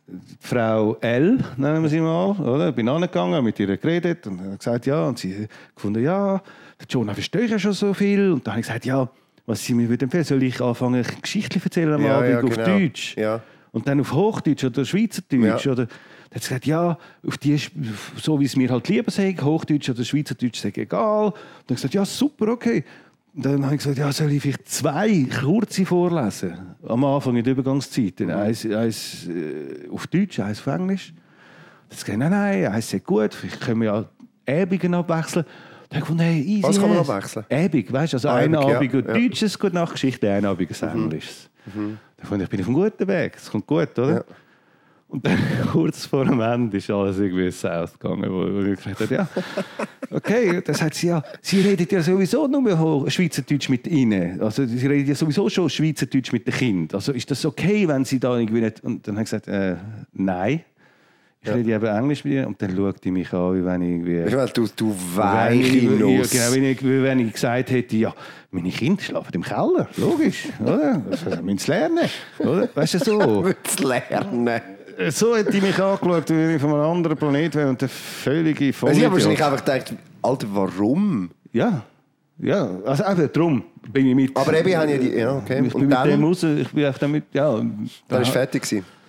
Frau L, nennen wir sie mal, oder? Ich bin angegangen, mit ihr geredet und hat gesagt, ja, und sie hat gefunden, ja, der Jonah versteht ja schon so viel. Und dann habe ich gesagt, ja, was sie mir würde empfehlen, soll ich anfangen, Geschichten erzählen am ja, Abend ja, auf genau. Deutsch? Ja. Und dann auf Hochdeutsch oder Schweizerdeutsch? Ja. Oder dann hat sie gesagt, ja, auf die, so wie es mir halt lieber sei, Hochdeutsch oder Schweizerdeutsch sei egal. Und dann habe ich gesagt, ja, super, okay. Und dann habe ich gesagt, ja, soll ich vielleicht zwei kurze vorlesen? Am Anfang in der Übergangszeit. Mhm. Eins, eins äh, auf Deutsch, eins auf Englisch. Dann hat sie gesagt, nein, nein, eins sehr gut, vielleicht können wir ja Abende abwechseln. Dann habe ich gefunden, hey, easy. Was kann man abwechseln? Abend, weißt du, also ein Abend ja, Deutsches, ja. Gute Nachtgeschichte, ein Abend ein Englisches. Mhm. Mhm. Dann fand ich, ich bin auf einem guten Weg, das kommt gut, oder? Ja. Und dann kurz vor dem Ende ist alles irgendwie south gegangen, wo, wo ich gesagt habe, ja, okay, das hat sie ja, sie redet ja sowieso nur Schweizerdeutsch mit ihnen, also sie redet ja sowieso schon Schweizerdeutsch mit den Kindern, also ist das okay, wenn sie da irgendwie nicht, und dann habe ich gesagt, äh, nein, ich ja. rede eben Englisch mit ihr, und dann schaut die mich an, wie wenn ich irgendwie... Weil du, du weiche Nuss. Ja, genau, wie, ich, wie wenn ich gesagt hätte, ja, meine Kinder schlafen im Keller, logisch, oder? Also, müssen sie lernen, oder? Weißt du, so. Müssen sie lernen. So hat die mich angeschaut, wie ich von einem anderen Planeten wäre und der völlige Vollidiot. Ich habe wahrscheinlich einfach gedacht, Alter, warum? Ja, ja, also eben darum bin ich mit. Aber eben habe ich die, ja, okay. Ich bin und mit dann? dem raus, ich bin auch damit, ja. Dann war fertig gewesen.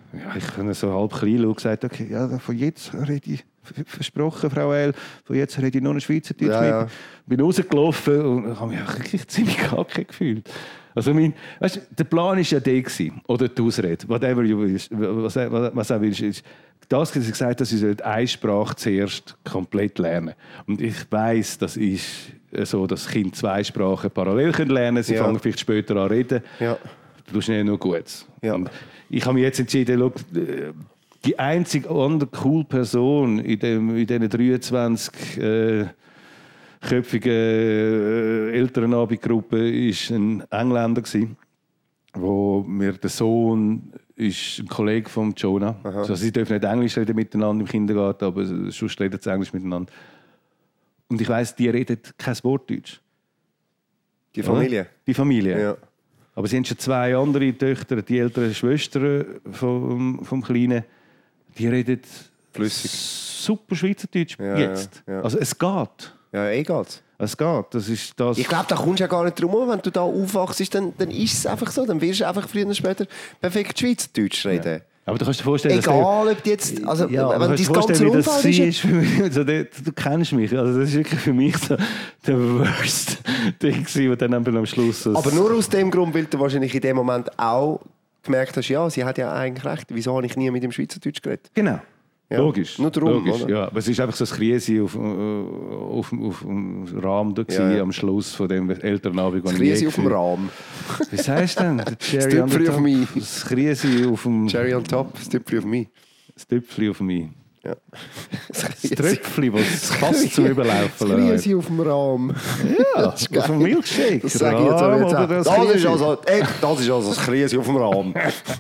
ja, ich habe so halb klein schauen und gesagt, okay, ja, von jetzt rede ich, versprochen, Frau El, von jetzt rede ich nur noch Schweizerdeutsch ja, mit. ja. Bin rausgelaufen und habe mich wirklich ziemlich kacke gefühlt. Also mein, weißt du, der Plan war ja der gewesen, oder die Ausrede, whatever you wish, was, was, was auch willst, ist, das, dass ich gesagt habe, dass ich eine Sprache zuerst komplett lernen. Und ich weiss, das ist so, dass Kinder zwei Sprachen parallel lernen können. Sie ja. fangen vielleicht später an zu reden. Ja. Du tust nicht nur Gutes. Ja. Und ich habe mich jetzt entschieden, schau, die einzige andere coole Person in, dem, in diesen dreiundzwanzig äh, köpfigen äh, Elternabendgruppe war ein Engländer gewesen, wo mir der Sohn ist ein Kollege von Jonah. Also sie dürfen nicht Englisch reden miteinander im Kindergarten, aber sonst reden sie Englisch miteinander. Und ich weiss, die reden kein Wort Deutsch. Die Familie? Oder? Die Familie. Ja. Aber sie haben schon zwei andere Töchter, die älteren Schwestern vom, vom Kleinen, die reden flüssig. Super Schweizerdeutsch ja, jetzt. Ja, ja. Also es geht. Ja, eh geht's. Es geht. Das ist das. Ich glaube, da kommst du ja gar nicht drum herum. Wenn du da aufwachst, dann, dann ist es einfach so. Dann wirst du einfach früher oder später perfekt Schweizerdeutsch reden. Ja. Aber du kannst dir vorstellen, egal, ob du jetzt, also ja, wenn dein ganzes Umfeld ist, ist für mich, also, du, du kennst mich, also das ist wirklich für mich so der worst Ding gewesen, dann am Schluss. Aber nur aus dem Grund, weil du wahrscheinlich in dem Moment auch gemerkt hast, ja, sie hat ja eigentlich recht. Wieso habe ich nie mit dem Schweizerdeutsch geredet? Genau. Ja, logisch. Nur darum, logisch, oder? ja. Aber es ist einfach so ein Krise auf, auf, auf dem Rahmen da ja, ja. am Schluss von dem Elternabend. Das Krise auf dem Rahmen. Wie sagst du denn? Das Tüpfchen auf mich. Das Krise auf dem... Cherry on top, das Tüpfchen auf mich. Das Tüpfchen auf mich. Ja. Das Tröpfchen, das fast zum Überlaufen lässt. Das Krise auf dem Rahmen. Ja, auf dem Milkshake. Das sage ich jetzt aber jetzt auch. Das, das, ist also, ey, das ist also das Krise auf dem Rahmen.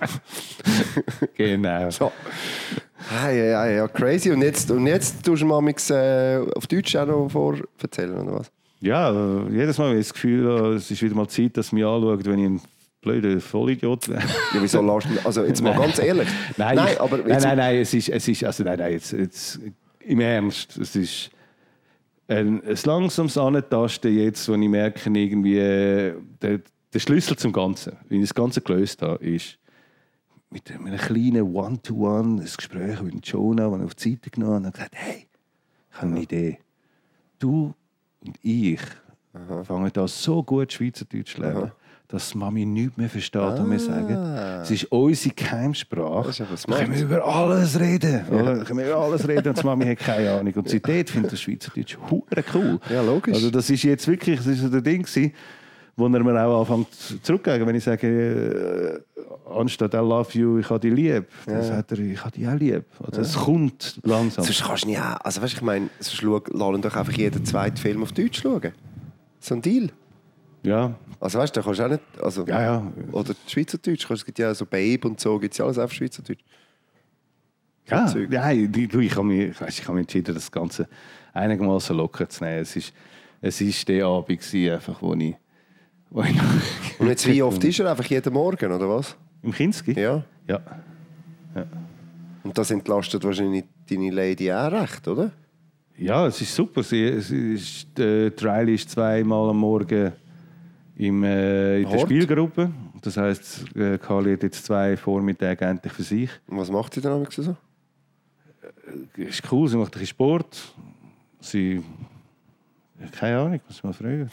Genau. So. Ja, ja, ja, crazy. Und jetzt, und jetzt tust du mal äh, auf Deutsch auch noch vor erzählen, oder was? Ja, jedes Mal habe ich das Gefühl, es ist wieder mal Zeit, dass man mich anschaut, wenn ich ein blöder Vollidiot wäre. Ja, wieso lässt du Also jetzt mal ganz ehrlich. Nein, nein, ich, aber nein, nein, nein, es ist, es ist also nein, nein, jetzt, jetzt, im Ernst, es ist ein, ein langsames Antasten jetzt, wo ich merke, irgendwie, der, der Schlüssel zum Ganzen, wie ich das Ganze gelöst habe, ist, mit einem kleinen One-to-One, ein Gespräch mit Jonah, das ich auf die Seite genommen habe und gesagt, hey, ich habe eine Idee. Du und ich Aha. fangen da so gut Schweizerdeutsch zu lernen, Aha. dass Mami nichts mehr versteht, was ah. wir sagen. Es ist unsere Geheimsprache. Da können wir über alles reden. Ja. Oder? Können wir über alles reden und die Mami hat keine Ahnung. Und seitdem findet das Schweizerdeutsch hure cool. Ja, logisch. Also das ist jetzt wirklich, das ist so der Ding gewesen, wo er mir auch anfängt zurückzugeben, wenn ich sage, äh, anstatt I love you, ich habe dich lieb, dann ja. sagt er, ich habe dich auch lieb. Also es ja. kommt langsam. Sonst kannst du nicht auch, also weißt, ich meine, sonst lassen doch einfach jeden zweiten Film auf Deutsch schauen. So ein Deal. Ja. Also weißt du, da kannst du auch nicht, also, ja, ja. oder Schweizerdeutsch, es gibt ja so Babe und so, gibt es ja alles auf Schweizerdeutsch. Ja, ja ich, ich habe mich, ich habe mich entschieden, das Ganze einigermaßen locker zu nehmen. Es ist, es ist der Abend gewesen, einfach, wo ich Und jetzt wie oft ist er? Einfach jeden Morgen, oder was? Im Kinski? Ja. Ja. ja. Und das entlastet wahrscheinlich deine Lady auch recht, oder? Ja, es ist super. Sie, sie ist, äh, die Riley ist zweimal am Morgen im, äh, in der Spielgruppe. Das heisst, äh, Kali hat jetzt zwei Vormittage endlich für sich. Und was macht sie dann so? Äh, ist cool, sie macht ein bisschen Sport. Sie... Keine Ahnung, muss ich mal fragen.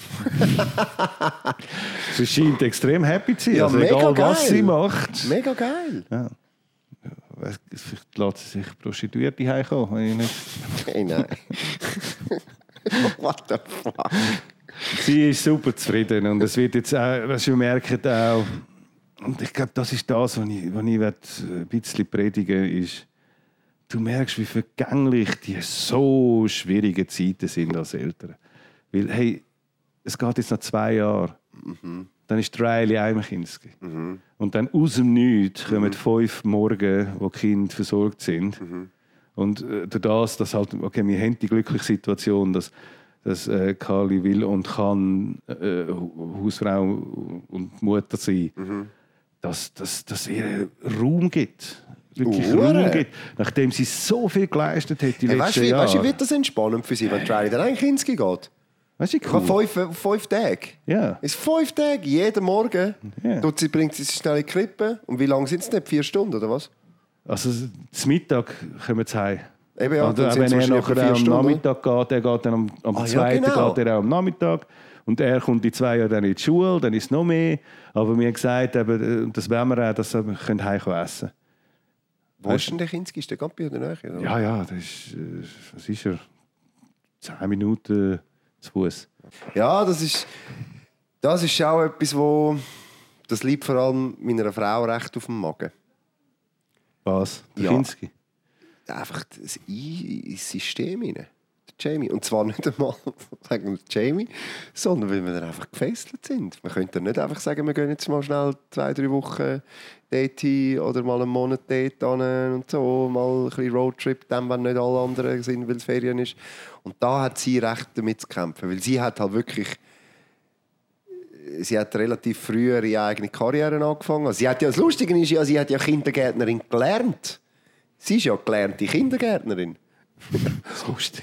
Sie scheint extrem happy zu sein. Ja, also mega egal, geil. was sie macht. Mega geil. Ja. Vielleicht lässt sie sich Prostituierte heimkommen. Hey, nein. What the fuck? Sie ist super zufrieden. Und es wird jetzt auch, was wir merken auch, und ich glaube, das ist das, was ich, was ich ein bisschen predigen will, ist, du merkst, wie vergänglich die so schwierigen Zeiten sind als Eltern. Weil, hey, es geht jetzt noch zwei Jahre. Mhm. Dann ist die Riley Eimerkinski. Mhm. Und dann aus dem Nichts kommen mhm. fünf Morgen, wo die Kinder versorgt sind. Mhm. Und äh, durch das, dass halt, okay, wir haben die glückliche Situation, dass, dass äh, Kali will und kann äh, Hausfrau und Mutter sein, mhm. dass, dass, dass ihr Raum gibt. Wirklich uh, Raum gibt, nachdem sie so viel geleistet hat die hey, letzten weißt, Jahre. Weißt du, wie wird das entspannend für sie, wenn die Riley dann eigentlich Kinski geht? Weißt du, cool. Fünf, fünf Tage. Ja. Es ist fünf Tage, jeden Morgen. Ja. Sie bringt sie schnell in die Krippe. Und wie lange sind es nicht? Vier Stunden, oder was? Also zum Mittag kommen sie heim. Eben, ja, Oder dann wenn sind er es nachher vier am Stunden. Nachmittag geht, der geht dann am, am Ah, ja, zweiten genau. geht er auch am Nachmittag. Und er kommt in zwei Jahren dann in die Schule, dann ist es noch mehr. Aber wir haben gesagt, eben, das wollen wir auch, dass wir heim essen können. Wo ist denn der Kinski? Ist der gerade bei der Nähe? Oder? Ja, ja, das ist, äh, was ist er? Zehn Minuten zu Fuß. Ja, das ist, das ist auch etwas, wo das liegt vor allem meiner Frau recht auf dem Magen. Was? Der Ja. Kinski? Einfach das Ein- ins System rein. Der Jamie. Und zwar nicht einmal sagen wir Jamie, sondern weil wir dann einfach gefesselt sind. Man könnte nicht einfach sagen, wir gehen jetzt mal schnell zwei, drei Wochen dort hin oder mal einen Monat dort hin und so, mal ein bisschen Roadtrip, dann, wenn nicht alle anderen sind, weil es Ferien ist. Und da hat sie recht damit zu kämpfen, weil sie hat halt wirklich sie hat relativ früh ihre eigene Karriere angefangen. Also sie hat ja, das Lustige ist ja, sie hat ja Kindergärtnerin gelernt. Sie ist ja gelernte Kindergärtnerin. Das ist lustig.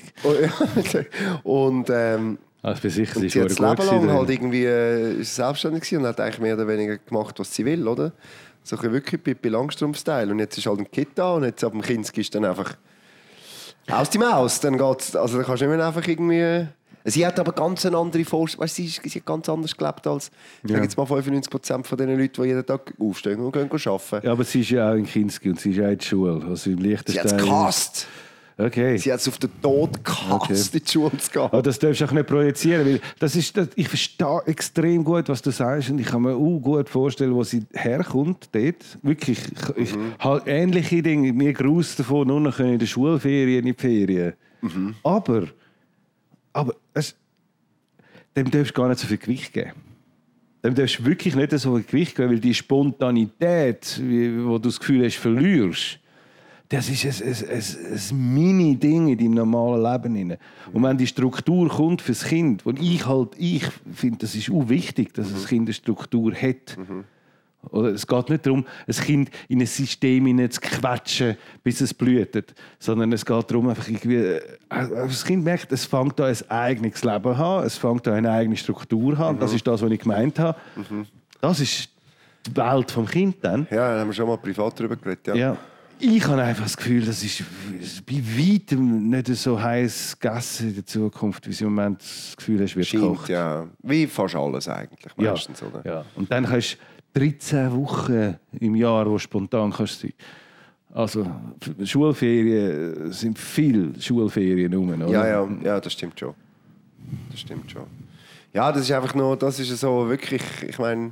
Und, ähm, Also ich bin sicher, sie und ist sie hat das gut Leben lang gewesen, halt irgendwie äh, ist selbstständig gewesen und hat eigentlich mehr oder weniger gemacht, was sie will, oder? So ein bisschen wirklich Pippi Langstrumpf-Style. Und jetzt ist halt ein Kind da und jetzt ab dem Kinski ist dann einfach aus die Maus. Dann geht's, also dann kannst du nicht mehr einfach irgendwie... Sie hat aber ganz eine andere Vorstellung. Weißt, sie, ist, sie hat ganz anders gelebt als ich Ja. sage jetzt mal fünfundneunzig Prozent von den Leuten, die jeden Tag aufstehen und gehen arbeiten. Ja, aber sie ist ja auch in Kinski und sie ist auch in der Schule. Also im Sie hat es Liechtenstein. gehasst. Okay. Sie hat es auf den Tod gehasst, Okay. in die Schule zu gehen. Aber das darfst du auch nicht projizieren, weil das ist, das, ich verstehe extrem gut, was du sagst und ich kann mir auch gut vorstellen, wo sie herkommt dort. Wirklich, ich, ich habe ähnliche Dinge, mir gruß davon, nur noch in der Schulferien, in die Ferien. Aber, aber es, dem darfst du gar nicht so viel Gewicht geben. Dem darfst du wirklich nicht so viel Gewicht geben, weil die Spontanität, wie, wo du das Gefühl hast, verlierst, das ist ein, ein, ein, ein Mini-Ding in deinem normalen Leben. Rein. Und wenn die Struktur kommt für das Kind, und ich halt, ich finde, das ist auch wichtig, dass das Kind eine Struktur hat. Oder es geht nicht darum, ein Kind in ein System hinein zu quetschen, bis es blüht, sondern es geht darum, einfach irgendwie, äh, das Kind merkt, es fängt an ein eigenes Leben an, es fängt an eine eigene Struktur an. Das ist das, was ich gemeint habe. Das ist die Welt des Kindes dann. Ja, da haben wir schon mal privat darüber geredet. Ja. Ja. Ich habe einfach das Gefühl, das ist bei weitem nicht so heiß gegessen in der Zukunft, wie sie im Moment das Gefühl hast, wird Scheint, gekocht. ja. Wie fast alles eigentlich, Ja. meistens, oder? Ja. Und dann kannst du dreizehn Wochen im Jahr, wo spontan kannst sein. Also Schulferien sind viele Schulferien rum, oder? Ja, ja, ja, das stimmt schon. Das stimmt schon. Ja, das ist einfach nur, das ist so wirklich, ich meine,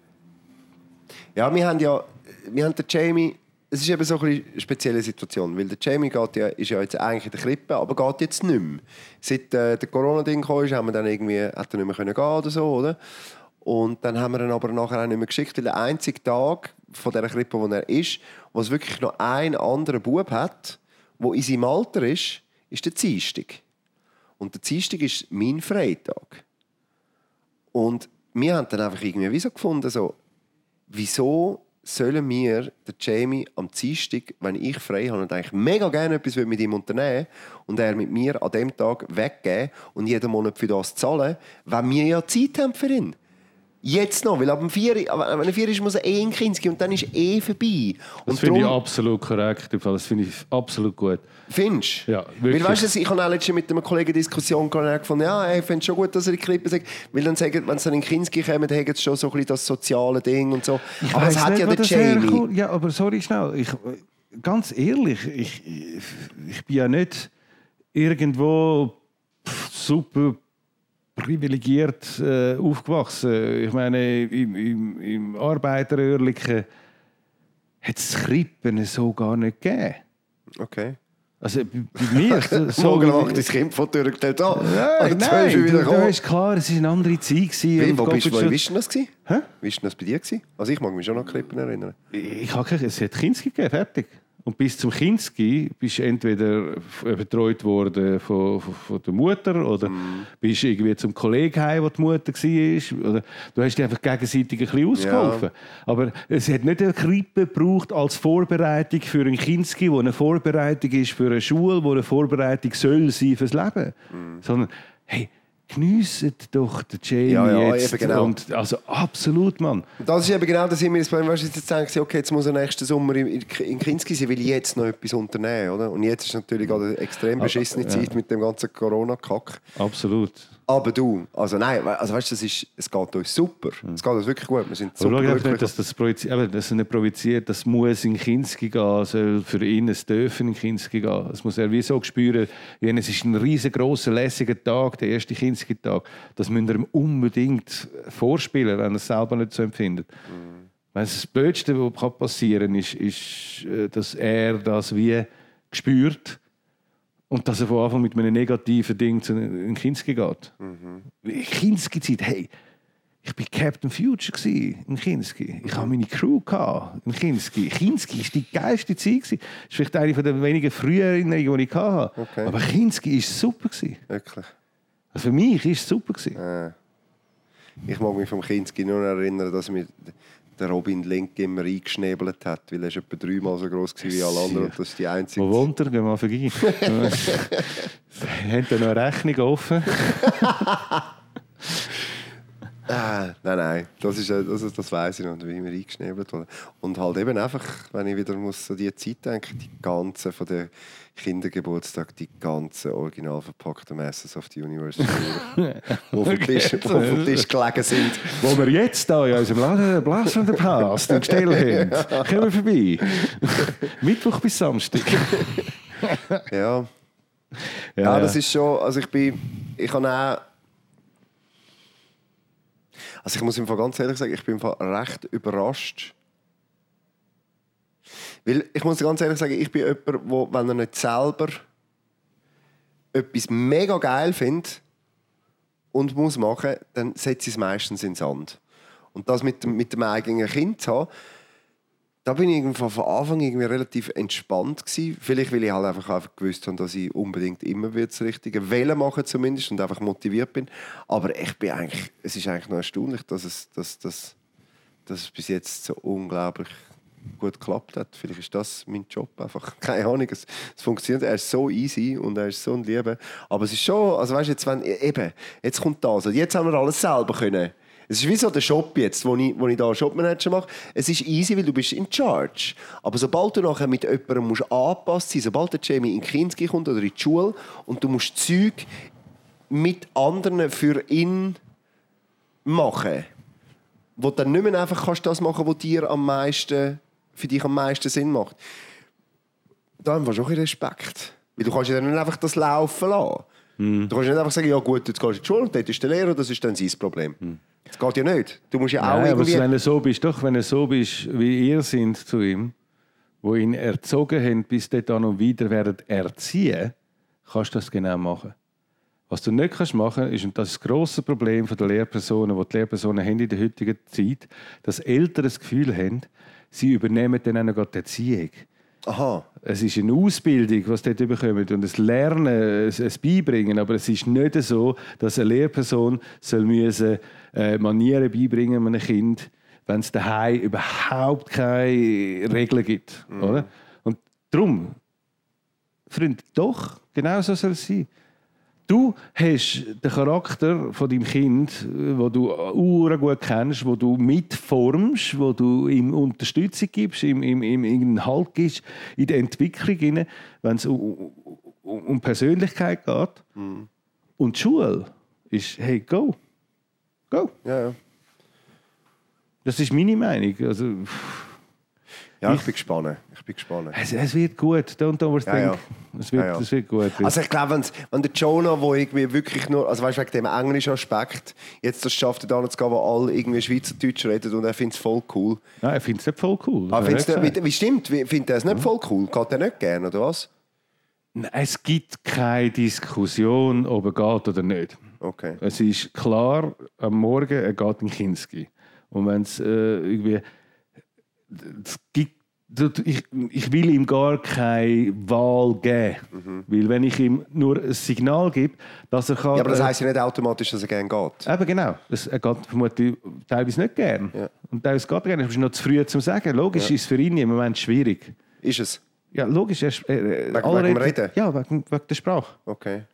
ja, wir haben ja, wir haben den Jamie, es ist eben so eine spezielle Situation, weil der Jamie geht ja, ist ja jetzt eigentlich in der Krippe, aber geht jetzt nicht mehr. Seit äh, der Corona-Ding kam, haben wir dann irgendwie, hat er nicht mehr können gehen oder so, oder? Und dann haben wir ihn aber nachher auch nicht mehr geschickt, weil der einzige Tag von dieser Krippe, wo er ist, wo es wirklich noch einen anderen Bub hat, der in seinem Alter ist, ist der Dienstag. Und der Dienstag ist mein Freitag. Und wir haben dann einfach irgendwie wie so gefunden, so, wieso sollen wir den Jamie am Dienstag, wenn ich frei habe und eigentlich mega gerne etwas mit ihm unternehmen und er mit mir an dem Tag weggeben und jeden Monat für das zahlen, wenn wir ja Zeit haben für ihn. Jetzt noch, weil ab dem vier, wenn er vier ist, muss er eh in Kinski und dann ist er vorbei. Und Das finde ich darum- absolut korrekt. Das finde ich absolut gut. Findest du? Ja, Weil, wirklich. weißt du, ich habe auch letztens mit einem Kollegen eine Diskussion gehabt und er hat gefunden, ja, ich finde es schon gut, dass er in die Krippe sagt. Weil dann sagen, wenn sie dann in Kinski kommen, dann haben sie schon so ein bisschen das soziale Ding und so. Ich aber es weiss hat nicht, ja wo der das Jamie. herkommt. Ja, aber sorry, schnell. Ich, ganz ehrlich, ich, ich, ich bin ja nicht irgendwo pff, super privilegiert äh, aufgewachsen. Ich meine, im, im, im Arbeiterörlichen hat es Krippen so gar nicht gegeben. Okay. Also bei, bei mir... so, so Morgen wie- macht das Kind vor die Tür gestellt. Oh, Nein, an zwölf nein, Uhr wieder du, du kommen. ist klar, es war eine andere Zeit. gewesen. Wie, Und wo Gott bist, wo, verschützt- wie war denn das? Gewesen? Hä? Wie war denn das bei dir? Gewesen? Also ich mag mich schon noch an Krippen erinnern. Ich habe keine, es hat Kinski gegeben, fertig. Und bis zum Kinski bist du entweder f- betreut worden von, von, von der Mutter oder Mhm. bist irgendwie zum Kollegen heim, wo die Mutter war. Oder du hast dich einfach gegenseitig ein bisschen ausgeholfen. Aber es hat nicht eine Krippe gebraucht als Vorbereitung für ein Kinski, wo eine Vorbereitung ist für eine Schule, wo eine Vorbereitung soll sein fürs Leben. Mhm. Sondern, hey, geniessen doch den Jamie Ja, ja, jetzt. eben genau. Und, also absolut, Mann. Das ist eben genau das, was ich mir jetzt denke, okay, jetzt muss er nächsten Sommer in, in Kinski sein, weil ich jetzt noch etwas unternehmen, oder? Und jetzt ist natürlich gerade eine extrem beschissene ja. Zeit mit dem ganzen Corona-Kack. Absolut. Aber du, also nein, also weißt du, das ist, es geht uns super. Es geht uns wirklich gut. Wir sind super Aber schau glücklich. nicht, dass das projiziert, aber das nicht provoziert, das muss in Kinski gehen, soll für ihn es dürfen in Kinski gehen. Das muss er wie so spüren, es ist ein riesengroßer, lässiger Tag, der erste Kinski-Tag. Das müsst ihr ihm unbedingt vorspielen, wenn er es selber nicht so empfindet. Mhm. Das Blödste, was passieren kann, ist, ist, dass er das wie spürt und dass er von Anfang mit einem negativen Ding zu in Kinski geht. Mhm. Kinski-Zeit, hey, ich war Captain Future in Kinski. Ich hatte meine Crew in Kinski. Kinski war die geilste Zeit. Das ist vielleicht eine der wenigen frühen Erinnerungen, die ich hatte. Okay. Aber Kinski war super. Wirklich? Also für mich war es super. Äh. Ich mag mich vom Kinski nur erinnern, dass mir der Robin Link immer eingeschnäbelt hat, weil er etwa dreimal so groß war wie alle anderen. Und das ist die einzige. Wo wohnt er? Gehen wir mal vorbei. Habt ihr noch eine Rechnung offen? Ah, nein, nein, das, ist, das, das weiss ich noch, wie wir eingeschnäbelt wurden. Und halt eben einfach, wenn ich wieder muss an die Zeit denke, die ganzen von der Kindergeburtstag, die ganzen original verpackten Masters of the Universe, die auf dem Tisch, auf dem Tisch gelegen sind. Wo wir jetzt hier in unserem Laden Blast from the Past in Stell haben, kommen wir vorbei. Mittwoch bis Samstag. ja. ja. Ja, das ist schon, also ich bin, ich habe auch, also ich muss im Fall ganz ehrlich sagen, ich bin im Fall recht überrascht. Weil ich muss ganz ehrlich sagen, ich bin jemand, der, wenn er nicht selber etwas mega geil findet und muss machen, dann setzt es meistens in den Sand. Und das mit dem, mit dem eigenen Kind zu haben, da bin ich von Anfang irgendwie relativ entspannt gewesen. Vielleicht, weil ich halt einfach, einfach gewusst habe, dass ich unbedingt immer das Richtige Wählen machen zumindest und einfach motiviert bin. Aber ich bin eigentlich, es ist eigentlich noch erstaunlich, dass es, dass, dass, dass es bis jetzt so unglaublich gut geklappt hat. Vielleicht ist das mein Job einfach. Keine Ahnung, es, es funktioniert. Er ist so easy und er ist so ein Liebe. Aber es ist schon, also weißt, jetzt, wenn, eben, jetzt kommt das. Also jetzt haben wir alles selber können. Es ist wie so der Shop jetzt, wo ich, wo ich da Shopmanager mache. Es ist easy, weil du bist in charge. Aber sobald du nachher mit jemandem musst angepasst sein, sobald der Jamie in Kinski kommt oder in die Schule und du musst Zeug mit anderen für ihn machen, wo du dann nicht mehr einfach kannst das machen, was dir am meisten, für dich am meisten Sinn macht, da haben wir schon ein bisschen Respekt. Weil du kannst ja dann nicht einfach das laufen lassen. Mm. Du kannst nicht einfach sagen, ja gut, jetzt gehst du in die Schule und dort ist der Lehrer, das ist dann sein Problem. Mm. Das geht ja nicht. Du musst ja auch Nein, irgendwie... Aber wenn du so bist, doch, wenn du so bist, wie ihr sind zu ihm, wo ihn erzogen haben, bis dort und wieder werden erziehen, kannst du das genau machen. Was du nicht kannst machen, ist, und das ist das grosse Problem der Lehrpersonen, die die Lehrpersonen haben in der heutigen Zeit, dass Eltern das Gefühl haben, sie übernehmen dann auch noch die Erziehung. Aha. Es ist eine Ausbildung, was sie dort bekommen, und ein Lernen, ein Beibringen, aber es ist nicht so, dass eine Lehrperson soll müssen, äh, Manieren beibringen einem Kind, wenn es daheim überhaupt keine Regeln gibt. Mhm. Oder? Und darum, Freund, doch, genau so soll es sein. Du hast den Charakter von deinem Kind, wo du gut kennst, wo du mitformst, wo du ihm Unterstützung gibst, ihm, ihm, ihm einen Halt gibst in der Entwicklung, wenn es um, um Persönlichkeit geht. Mhm. Und die Schule ist, hey, go. Go. Ja, ja. Das ist meine Meinung. Also, ja, ich bin gespannt. Ich bin gespannt. Es, es wird gut. Don't overthink. Ja, ja. Es, wird, ja, ja. es wird gut. Also ich glaube, wenn der Jonah, wo irgendwie wirklich nur, also weißt du, wegen dem englischen Aspekt, jetzt das schafft er da zu gehen, wo alle irgendwie Schweizerdeutsch reden und er findet es voll cool. Nein, er findet es nicht voll cool. Ah, der, wie, wie stimmt? Wie, findet er es nicht ja. voll cool? Geht er nicht gerne, oder was? Es gibt keine Diskussion, ob er geht oder nicht. Okay. Es ist klar, am Morgen er geht in Kinski. Und wenn es äh, irgendwie... Es gibt, ich, ich will ihm gar keine Wahl geben. Mhm. Weil wenn ich ihm nur ein Signal gebe, dass er kann... Ja, aber das heisst ja nicht automatisch, dass er gerne geht. Eben genau. Es, er geht vermutlich teilweise nicht gerne. Ja. Und teilweise geht er gerne. Das ist noch zu früh zu sagen. Logisch ja. ist es für ihn im Moment schwierig. Ist es? Ja, logisch. Er, äh, wegen, wegen dem Reden? Ja, wegen, wegen der Sprache. Okay.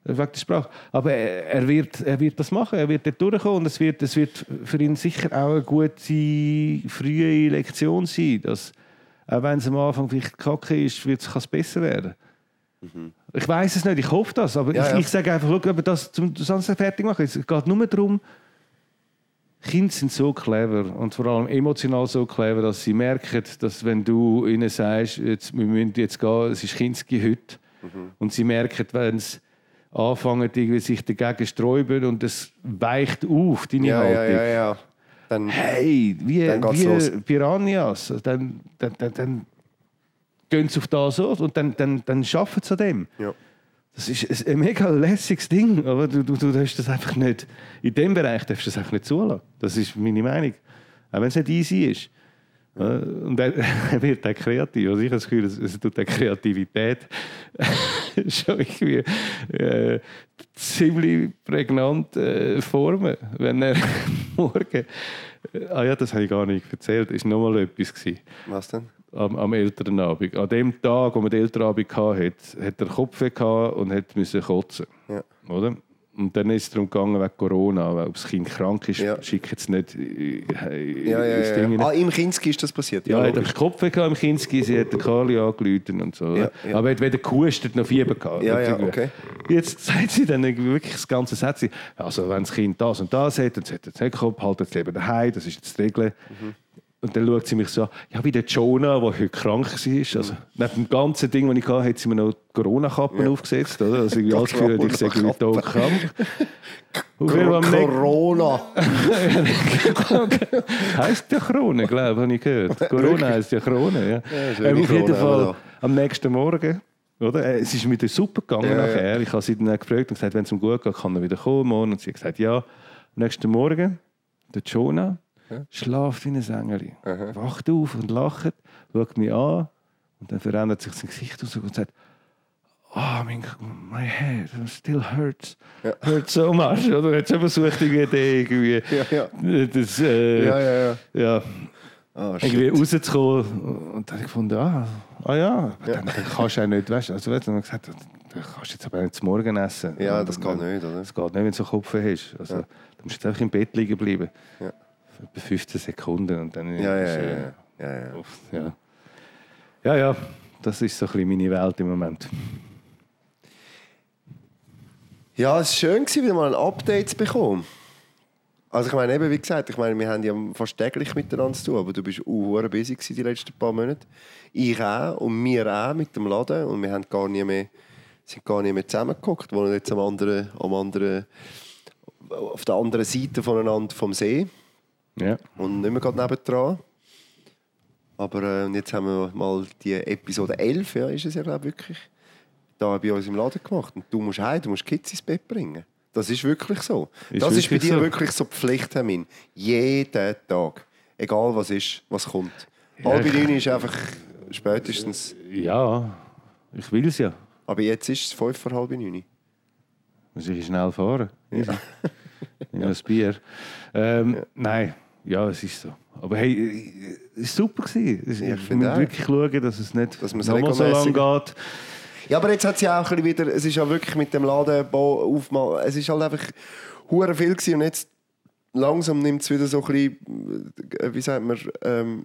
wegen der Sprache. Aber er, er, wird, er wird das machen, er wird dort durchkommen und es wird, es wird für ihn sicher auch eine gute, frühe Lektion sein, dass, auch wenn es am Anfang vielleicht kacke ist, kann es besser werden. Mhm. Ich weiß es nicht, ich hoffe das, aber ja, ich, ja. ich sage einfach, schau, das zum das fertig machen. Es geht nur darum, Kinder sind so clever und vor allem emotional so clever, dass sie merken, dass wenn du ihnen sagst, jetzt, wir müssen jetzt gehen, es ist Kinski heute, mhm. und sie merken, wenn sie anfangen, irgendwie sich dagegen sträuben und es weicht auf, deine ja, Haltung. Ja, ja, ja. Dann, hey, wie, dann wie Piranhas, dann, dann, dann, dann gehen sie auf das aus und dann, dann, dann arbeiten sie an dem. Ja. Das ist ein mega lässiges Ding, aber du, du, du darfst das einfach nicht, in dem Bereich darfst du das einfach nicht zulassen. Das ist meine Meinung. Auch wenn es nicht easy ist. Und er, er wird auch kreativ. Also ich habe das Gefühl, es tut die Kreativität schon irgendwie äh, ziemlich prägnant äh, formen. Wenn er morgen, ah ja, das habe ich gar nicht erzählt, es war nochmal etwas gewesen. Was denn? Am, am Elternabend. An dem Tag, wo man den Elternabend hatte, hat er Kopfweh gehabt und musste kotzen. Ja. Oder? Und dann ist es darum gegangen, wegen Corona, weil ob das Kind krank ist, ja. schickt es nicht äh, ja, ja, ins Ding. Ja. Ah, im Kinski ist das passiert? Ja, ja er hat Kopfweh gehabt im Kinski, sie hat den Kali angerufen und so. Ja, ja. Aber er hat weder gehustet noch Fieber gehabt. Ja, ja, okay. Jetzt sagt sie dann wirklich das ganze Satz. Also wenn das Kind das und das hat, dann sollte es nicht kommen, haltet das Leben daheim, das ist jetzt die Regel. Mhm. Und dann schaut sie mich so an, ja, wie der Jonah, der heute krank war. Also, neben dem ganzen Ding, das ich hatte, hat sie mir noch Corona-Kappen ja. aufgesetzt. Oder? Also ich alles Gefühl, ich sage wie tot krank. Corona! Heisst ja Corona, glaube ich, habe ich gehört. Corona heisst ja Corona. Ja. Ja, ähm, auf jeden Fall am nächsten Morgen. Oder? Es ist mit der Suppe gegangen ja, nachher. Ja. Ich habe sie dann gefragt und gesagt, wenn es ihm gut geht, kann er wieder kommen morgen. Und sie hat gesagt, ja. Am nächsten Morgen, der Jonah, ja. schlaft wie eine Sängerin, Aha. wacht auf und lacht, schaut mich an und dann verändert sich sein Gesicht und sagt, oh, mein, my head still hurts, ja. hurts so much. Oder jetzt versucht irgendwie, ja, ja. Das, äh, ja, ja, ja. ja oh, irgendwie rauszukommen. Und dann habe ich gefunden, ah, ah ja, aber ja. Dann, dann kannst du auch nicht, weißt du, also, dann habe ich gesagt, du kannst jetzt aber nicht zum Morgen essen. Ja, das geht nicht, oder? Das geht nicht, wenn du so Kopfweh hast. Also, ja. Du musst jetzt einfach im Bett liegen bleiben. Ja. Etwa fünfzehn Sekunden und dann ja, ist, ja, äh, ja. Ja, ja. ja. Ja, ja, das ist so ein bisschen meine Welt im Moment. Ja, es war schön, wieder mal ein Update zu bekommen. Also ich meine, eben wie gesagt, ich meine, wir haben ja fast täglich miteinander zu tun, aber du bist auch busy die letzten paar Monate. Ich auch und wir auch mit dem Laden und wir haben gar nie mehr, sind gar nicht mehr zusammengeguckt, wir wohnen jetzt am anderen, am anderen, auf der anderen Seite voneinander vom See. Ja. Und nicht mehr gerade nebendran. Aber äh, jetzt haben wir mal die Episode elf, ja, ist es ja glaube wirklich, da bei uns im Laden gemacht. Und du musst heim, du musst Kids ins Bett bringen. Das ist wirklich so. Ist das wirklich ist bei dir so? Wirklich so Pflichttermin. Jeden Tag. Egal was ist, was kommt. Ja, halb neun ist einfach spätestens. Ja, ich will es ja. Aber jetzt ist es fünf vor halb neun. Muss ich schnell fahren? Ja. Ja, das Bier. Ähm, ja. Nein, ja, es ist so. Aber hey, es war super. Ich muss wirklich schauen, dass es nicht dass nochmal so lange geht. Ja, aber jetzt hat es ja auch ein bisschen wieder, es ist ja wirklich mit dem Ladenbau aufmachen, es ist halt einfach hure viel gewesen und jetzt langsam nimmt es wieder so ein bisschen, wie sagt man, ähm,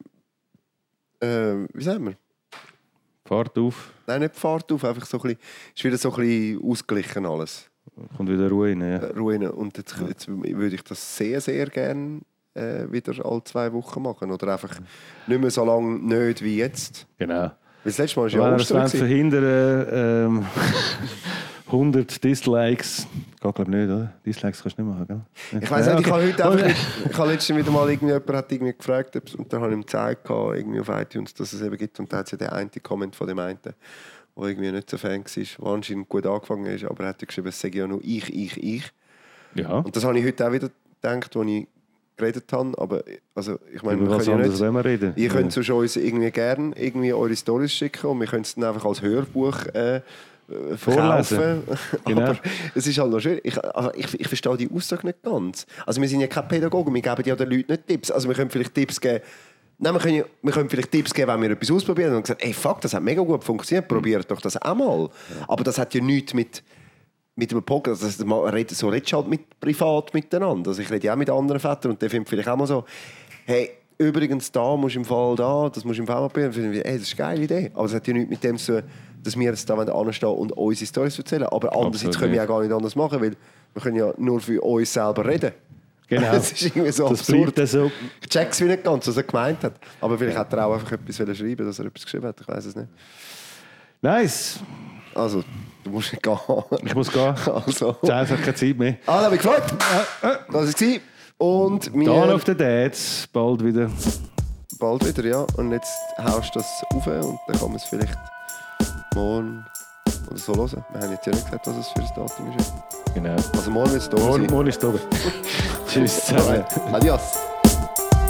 äh, wie sagt man? Fahrt auf. Nein, nicht Fahrt auf, einfach so ein bisschen, ist wieder so ein bisschen ausgeglichen alles. Kommt wieder Ruhe rein, ja. Ruhe rein. Und jetzt, jetzt würde ich das sehr, sehr gerne äh, wieder alle zwei Wochen machen. Oder einfach nicht mehr so lange nicht wie jetzt. Genau. Weil das letzte Mal war ja Ostern. Das verhindern ähm, hundert Dislikes. Geht glaube nicht, oder? Dislikes kannst du nicht machen, gell? Ich weiss nicht, ich habe heute einfach nicht, ich habe letztens wieder mal irgendwie, jemand hat irgendwie gefragt und dann habe ich ihm gezeigt, irgendwie auf iTunes, dass es eben gibt. Und da hat es ja den einen Comment von dem einen, der irgendwie nicht so Fan war, der anscheinend gut angefangen ist, aber er hat geschrieben, es sei ja nur ich, ich, ich. Ja. Und das habe ich heute auch wieder gedacht, als ich geredet habe, aber also, ich meine, wir können ja nicht, wir reden. Ihr könnt ja. uns irgendwie gerne irgendwie eure Storys schicken und wir können es dann einfach als Hörbuch äh, vorlesen. Genau. Aber es ist halt noch schön. Ich, also ich, ich verstehe die Aussage nicht ganz. Also wir sind ja keine Pädagogen, wir geben ja den Leuten nicht Tipps. Also wir können vielleicht Tipps geben, Nein, wir, können, wir können vielleicht Tipps geben, wenn wir etwas ausprobieren und gesagt, ey, fuck, das hat mega gut funktioniert, probiert doch das auch mal. Ja. Aber das hat ja nichts mit, mit einem Podcast, also man redet, so redest du halt mit, privat miteinander. Also ich rede ja auch mit anderen Vätern und der findet vielleicht auch mal so, hey, übrigens da musst du im Fall da, das musst du im Fall probieren. Hey, das ist eine geile Idee. Aber es hat ja nichts mit dem zu tun, dass wir jetzt da anstehen und unsere Storys erzählen. Aber andererseits können wir ja gar nicht anders machen, weil wir können ja nur für uns selber reden. Genau. Das ist irgendwie so das absurd. So. Ich check's wie nicht ganz, was er gemeint hat. Aber vielleicht hat er auch einfach etwas schreiben, dass er etwas geschrieben hat. Ich weiß es nicht. Nice. Also, du musst nicht gehen. Ich muss gehen. Also. Jetzt hat keine Zeit mehr. Ah, da habe ich gefreut. Das war es. Und wir... Dawn of the Dead, bald wieder. Bald wieder, ja. Und jetzt haust du das rauf und dann kann man es vielleicht morgen oder so hören. Wir haben jetzt ja nicht gesagt, was es für ein Datum ist. Genau. Also morgen wird es da morgen, sein. Morgen ist es da. Tschüss zusammen. Adios.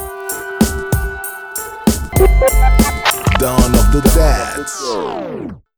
Dawn of the Dead.